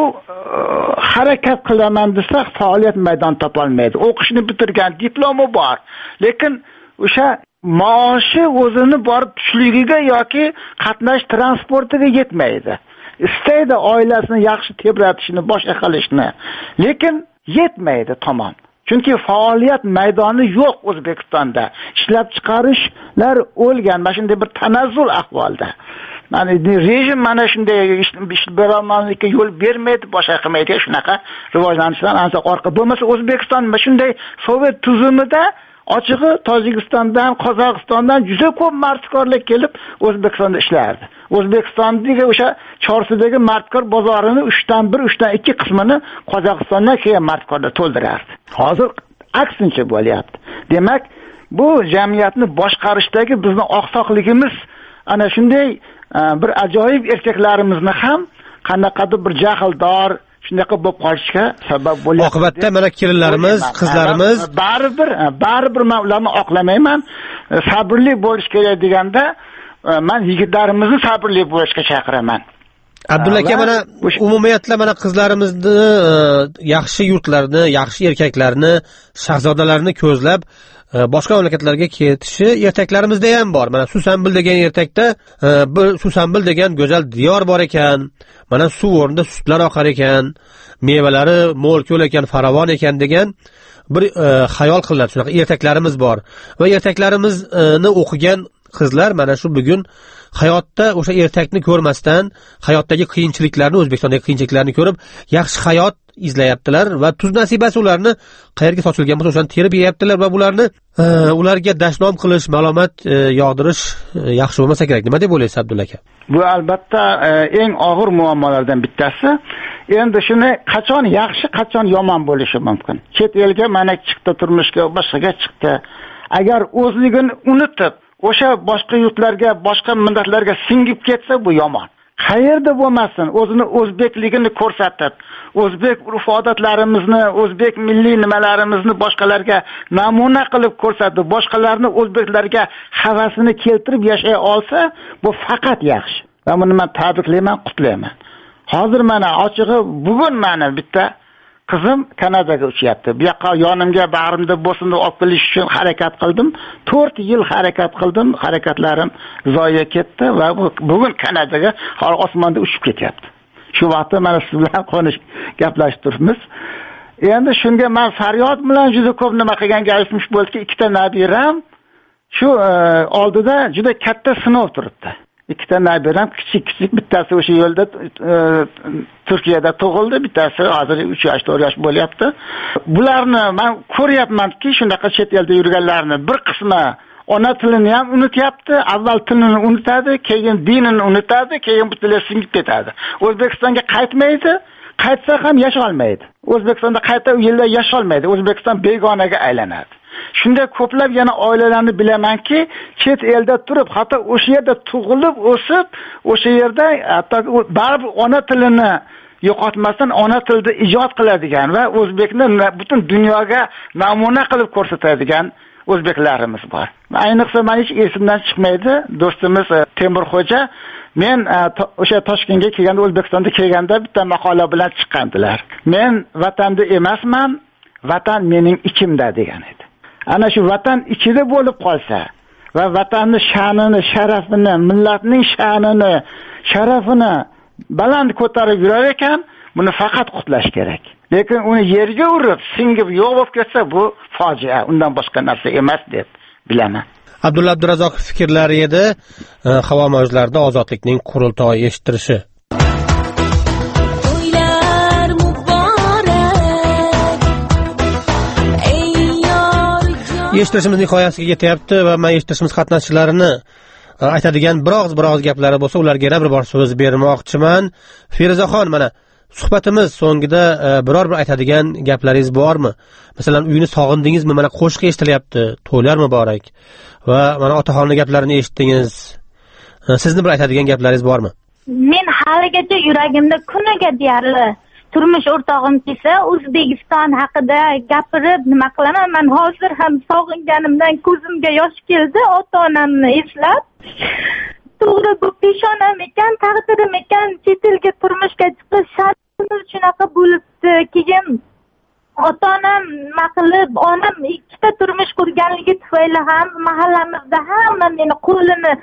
harakat qilaman desa faoliyat maydon topolmaydi. O'qishni bitirgan, diplomi bor, lekin o'sha maoshi o'zini borib tushligiga yoki qatnash transportiga yetmaydi. Istaydi oilasini yaxshi tebratishni, boshqa qilishni, lekin yetmaydi tamom. Chunki faoliyat maydoni yo'q O'zbekistonda. Ishlab chiqarishlar o'lgan, mana shunday bir tanazzul ahvolda. Mana rejim mana shunday ish berolmaslikka yo'l bermaydi, boshqa qilmaydi, shunaqa rivojlanishdan ancha orqa. Bo'lmasa O'zbekiston mana shunday Sovet tuzumida ochig'i Tojikistondan, Qozog'istondan juda ko'p martkorlar kelib O'zbekistonda ishlardi. O'zbekistondagi o'sha Chorsidagi martkor bozorini uchdan bir, uchdan ikki qismini Qozog'istondan kelgan martkorlar to'ldirardi. Hozir aksincha bo'lyapti. Demak, bu jamiyatni boshqarishdagi bizning oqsoqligimiz ana shunday bir ajoyib erkaklarimizni ham qanaqadir bir jahldor shunaqa bo'lib qolishga sabab bo'lyapti. Oqibatda mana kelinlarimiz, qizlarimiz baribir, baribir men ularni oqlamayman. Sabrli bo'lish kerak deganda, men yigitlarimizni sabrli bo'lishga chaqiraman. Abdulla aka, mana umumiyatla mana qizlarimizni yaxshi yurtlarni, yaxshi erkaklarni, shahzodalarni ko'zlab boshqa mamlakatlarga ketishi ertaklarimizda ham bor. Mana Susanbil degan ertakda bir Susanbil degan go'zal diyor bor ekan. Mana suv o'rnida sutlar oqar ekan, mevalari mo'l ko'l ekan, farovon ekan degan bir xayol qilinadi. Shunaqa ertaklarimiz bor. Va ertaklarimizni o'qigan qizlar mana shu bugun hayotda o'sha ertakni ko'rmasdan, hayotdagi qiyinchiliklarni, O'zbekistondagi qiyinchiliklarni ko'rib, yaxshi hayot izlayaptilar va tuz nasibasi ularni qayerga sochilgan bo'lsa o'shani terib yeyaptilar va bularni ularga dashnom qilish, malomat yog'dirish yaxshi bo'lmasa kerak. Nima deb o'ylaysiz Abdulla aka? Bu albatta eng og'ir muammolardan bittasi. Endi shuni qachon yaxshi, qachon yomon bo'lishi mumkin. Chet elga mana chiqdi, turmushga, boshqaga chiqdi. Agar o'zligini unutib o'sha boshqa yurtlarga, boshqa millatlarga singib ketsa bu yomon. Qayerda bo'lmasin, o'zini o'zbekligini ko'rsatib, o'zbek urf-odatlarimizni, o'zbek milliy nimalarimizni boshqalarga namuna qilib ko'rsatib, boshqalarni o'zbeklarga havasini keltirib yashay olsa, bu faqat yaxshi. Va buni men tabriklayman, qutlayman. Hozir mana ochig'i bugun mana bitta qizim Kanadaga uchyapti. Bu yoqqa yonimga bag'rimda bo'lsin deb olib kelish uchun harakat qildim. to'rt yil harakat qildim. Harakatlarim zoya ketdi va bugun Kanadaga hali osmonda uchib ketyapti. Shu vaqtda mana siz bilan qo'nish gaplashib turibmiz. Endi shunga men faryod bilan juda ko'p nima qilgan gapimiz bo'ldiki, ikkita nabiram shu oldida juda katta sinov turibdi. Ikkita nabiram kichik-kichik, bittasi o'sha yo'lda Turkiyada tug'ildi, bittasi hozir uch yosh, to'rt yosh bo'lyapti. Bularni men ko'ryapmanki, shunaqa chet elda yurganlarni bir qismi ona tilini ham unutyapti, avval tilini unutadi, keyin dinini unutadi, keyin butunlay singib ketadi. O'zbekistonga qaytmaydi, qaytsa ham yashay olmaydi. O'zbekistonda qayta u yerda yashay olmaydi. O'zbekiston begonaga aylanadi. Shunday ko'plab yana oilalarni bilamanki, chet elda turib, hatto o'sha yerda tug'ilib, o'sib, o'sha yerda hatto baribir ona tilini yo'qotmasdan ona tilida ijod qiladigan va o'zbekni butun dunyoga namuna qilib ko'rsatadigan o'zbeklarimiz bor. Ayniqsa men hech esimdan chiqmaydi, do'stimiz Temurxo'ja men o'sha Toshkentga kelganda, O'zbekistonga kelganda bitta maqola bilan chiqqandilar. Men vatanda emasman, vatan mening ichimda degan edi. Ana shu vatan ichida bo'lib qolsa va vatanning sha'nini, sharafini, millatning sha'nini, sharafini baland ko'tarib yurar ekan, buni faqat qutlash kerak. Lekin uni yerga urib, singib yo'q bo'lib ketsa, bu fojia, undan boshqa narsa emas deb bilaman. Abdulla Abdurazzoq fikrlari edi, havo mavjlarida ozodlikning qurultoyi eshittirishi. Eshitishimiz nihoyasiga yetyapti va men eshitishimiz qatnashchilarini aytadigan biroz biroz gaplari bo'lsa, ularga yana bir bor so'z bermoqchiman. Feruzaxon, mana suhbatimiz so'ngida biror bir aytadigan gaplaringiz bormi? Masalan, uyni sog'indingizmi? Mana qo'shiq eshitilyapti, to'ylar muborak. Va mana otaxonning gaplarini eshitdingiz. Sizni bir aytadigan gaplaringiz bormi? Men haligacha yuragimda kuniga deyarli turmush o'rtog'im kelsa, O'zbekiston haqida gapirib nima qilaman? Men hozir ham sog'inganimdan ko'zimga yosh keldi, ota-onamni eslab. To'g'ri, bu peshonam ekan, taqdirim ekan, chet elga turmushga chiqish shartimiz shunaqa bo'libdi. Keyin ota-onam nima qilib, onam ikkita turmush qurganligi tufayli ham mahallamizda hamma meni qo'lini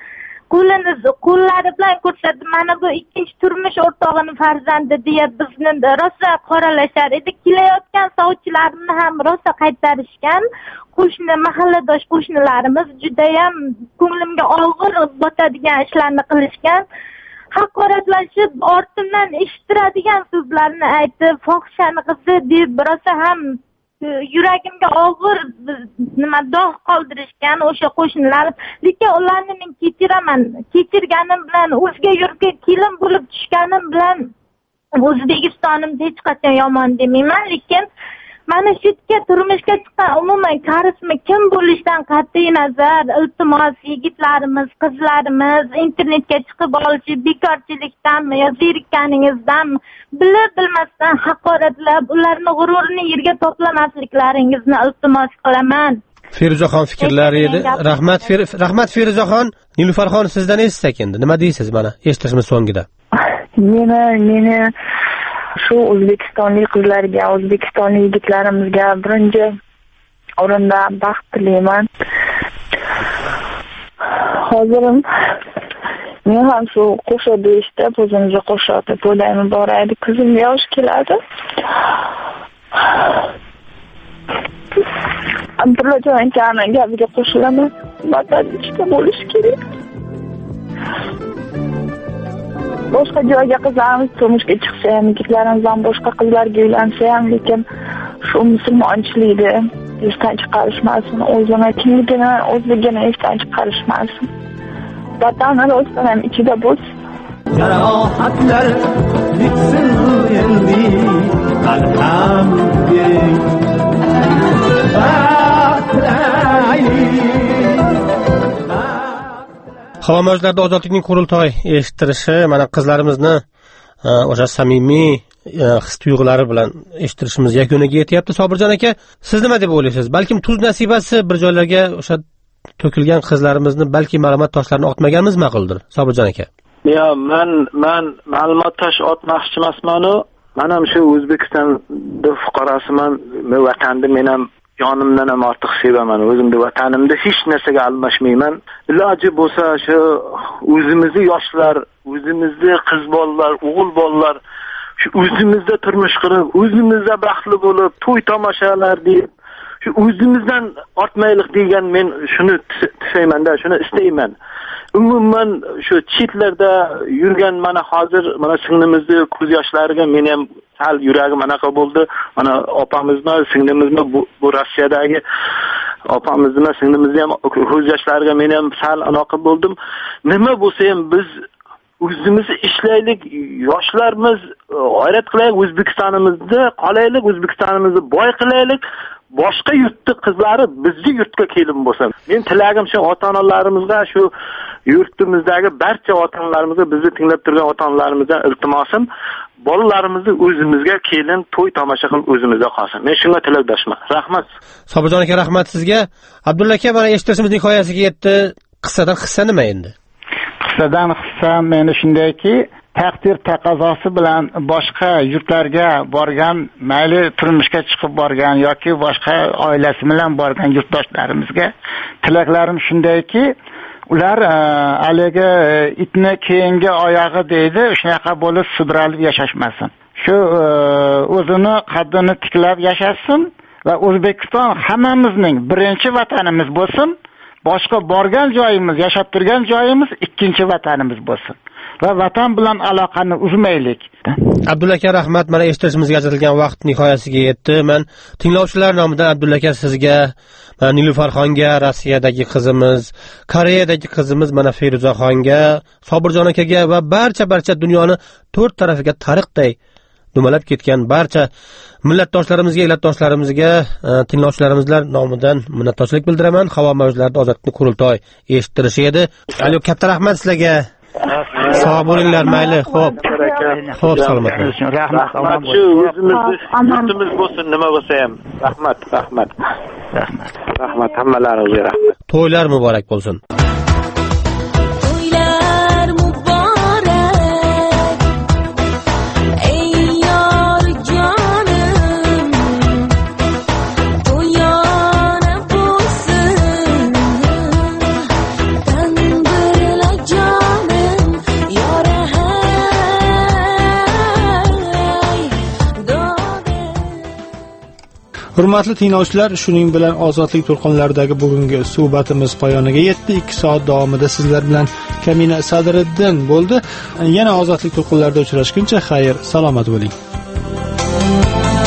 qo'lini qo'llari bilan ko'rsatdi, mana bu ikkinchi turmush o'rtog'ini farzandi deya bizni rosa qoralashar edi. Kelayotgan sovchilarni ham rosa qaytarishgan. Qo'shni mahalladosh qo'shnilarimiz judayam ko'nglimga og'ir botadigan ishlarni qilishgan. Haqoratlashib, ortimdan eshittiradigan so'zlarni aytib, fohishani qizi deb rosa ham yuragimga og'ir nima dog' qoldirishgan o'sha qo'shnilar. Lekin ularni men kechiraman. Kechirganim bilan o'zga yurtga kelin bo'lib tushganim bilan O'zbekistonimda hech qachon yomon demayman, lekin mana shu yerga turmushga chiqqan umuman karismi kim bo'lishidan qat'iy nazar, iltimos yigitlarimiz, qizlarimiz internetga chiqib olishi bekorchilikdanmi yo zerikkaningizdanmi bilib bilmasdan haqoratlab, ularning g'ururini yerga to'plamasliklaringizni iltimos qilaman. Feruzaxon fikrlari edi. Rahmat, rahmat Feruzaxon. Nilufarxon, sizdan eshitsak endi. Nima deysiz mana eshitishimiz so'ngida? Meni, meni shu O'zbekistonlik qizlarga, O'zbekistonlik yigitlarimizga birinchi o'rinda baxt tilayman. Hozirim men ham shu qo'shadi eshitib, o'zimizga qo'shadi. Bo'laymi bor edi, ko'zimga yosh keladi. Abdullajon akaning gapiga qo'shilaman. Vatan ichida bo'lish kerak. Boshqa joyga qizlarimiz turmushga chiqsa ham, yigitlarimiz ham boshqa qizlarga uylansa ham, lekin shu musulmonchilikni esdan chiqarishmasin, o'zini kimligini, o'zligini esdan chiqarishmasin. Vatani rostdan ham ichida bo'lsin. Jarohatlar bitsin endi, qalbim Havo mavjlarida ozodlikning qurultoy eshittirishi mana qizlarimizni o'sha samimiy his-tuyg'ulari bilan eshittirishimiz yakuniga yetyapti. Sobirjon aka, siz nima deb o'ylaysiz? Balkim tuz nasibasi bir joylarga o'sha to'kilgan qizlarimizni balki ma'lumot toshlarini otmaganimiz ma'quldir. Sobirjon aka. Yo, men men ma'lumot tosh otmoqchi emasman-u. Men ham shu O'zbekistonda fuqarosiman, men vatanni men ham jonimdan ham ortiq sevaman. O'zimni vatanimda hech narsaga almashmayman. Iloji bo'lsa shu o'zimizni yoshlar, o'zimizni qiz bolalar, o'g'il bolalar shu o'zimizda turmush qurib, o'zimizda baxtli bo'lib, to'y tomoshalar deb shu o'zimizdan ortmaylik degan men shuni tisaymanda, shuni istayman. Umuman shu chetlarda yurgan mana hozir mana singlimizni ko'z yoshlariga men ham sal yuragim anaqa bo'ldi. Mana opamizni, singlimizni bu, bu Rossiyadagi opamizni, singlimizni ham ko'z yoshlariga men ham sal anaqa bo'ldim. Nima bo'lsa ham biz o'zimizni ishlaylik, yoshlarimiz g'ayrat qilaylik, O'zbekistonimizda qolaylik, O'zbekistonimizni boy qilaylik. Boshqa yurtni qizlari bizning yurtga kelin bo'lsa. Men tilagim shu ota-onalarimizga, shu yurtimizdagi barcha ota-onalarimizga, bizni tinglab turgan ota-onalarimizdan iltimosim, bolalarimizni o'zimizga kelin, to'y tomosha qilib o'zimizda qolsin. Men shunga tilakdoshman. Rahmat. Sobirjon aka, rahmat sizga. Abdulla aka, mana eshitishimiz nihoyasiga yetdi. Qissadan hissa nima endi? Qissadan hissa meni shundayki, taqdir taqozosi bilan boshqa yurtlarga borgan, mayli turmushga chiqib borgan yoki boshqa oilasi bilan borgan yurtdoshlarimizga tilaklarim shundayki, ular haligi itni keyingi oyog'i deydi, shunaqa bo'lib sudralib yashashmasin. Shu o'zini qaddini tiklab yashashsin va O'zbekiston hammamizning birinchi vatanimiz bo'lsin. Boshqa borgan joyimiz, yashab turgan joyimiz ikkinchi vatanimiz bo'lsin. Va vatan bilan aloqani uzmaylik. Abdulla aka, rahmat. Mana eshitishimizga ajratilgan vaqt nihoyasiga yetdi. Men tinglovchilar nomidan Abdulla aka sizga, mana Nilufarxonga, Rossiyadagi qizimiz, Koreyadagi qizimiz mana Feruzaxonga, Sobirjon akaga va barcha barcha dunyoni to'rt tarafiga tariqday dumalab ketgan barcha millatdoshlarimizga, elatdoshlarimizga, tinglovchilarimizlar nomidan minnatdorchilik bildiraman. Havo mavjlarida ozodlikning qurultoy eshittirishi edi. Alo, katta rahmat sizlarga. Sog' bo'linglar, mayli. Xo'p. Xo'p, salomat bo'ling. Rahmat. Shu o'zimiz bo'lsin, nima bo'lsa ham. Rahmat, rahmat. Rahmat. Rahmat hammalaringizga rahmat. To'ylar muborak bo'lsin. Joy Hurmatli tinglovchilar, shuning bilan ozodlik to'lqinlaridagi bugungi suhbatimiz poyoniga yetdi. ikki soat davomida sizlar bilan Kamina Sadriddin bo'ldi. Yana ozodlik to'lqinlarida uchrashguncha xayr, salomat bo'ling.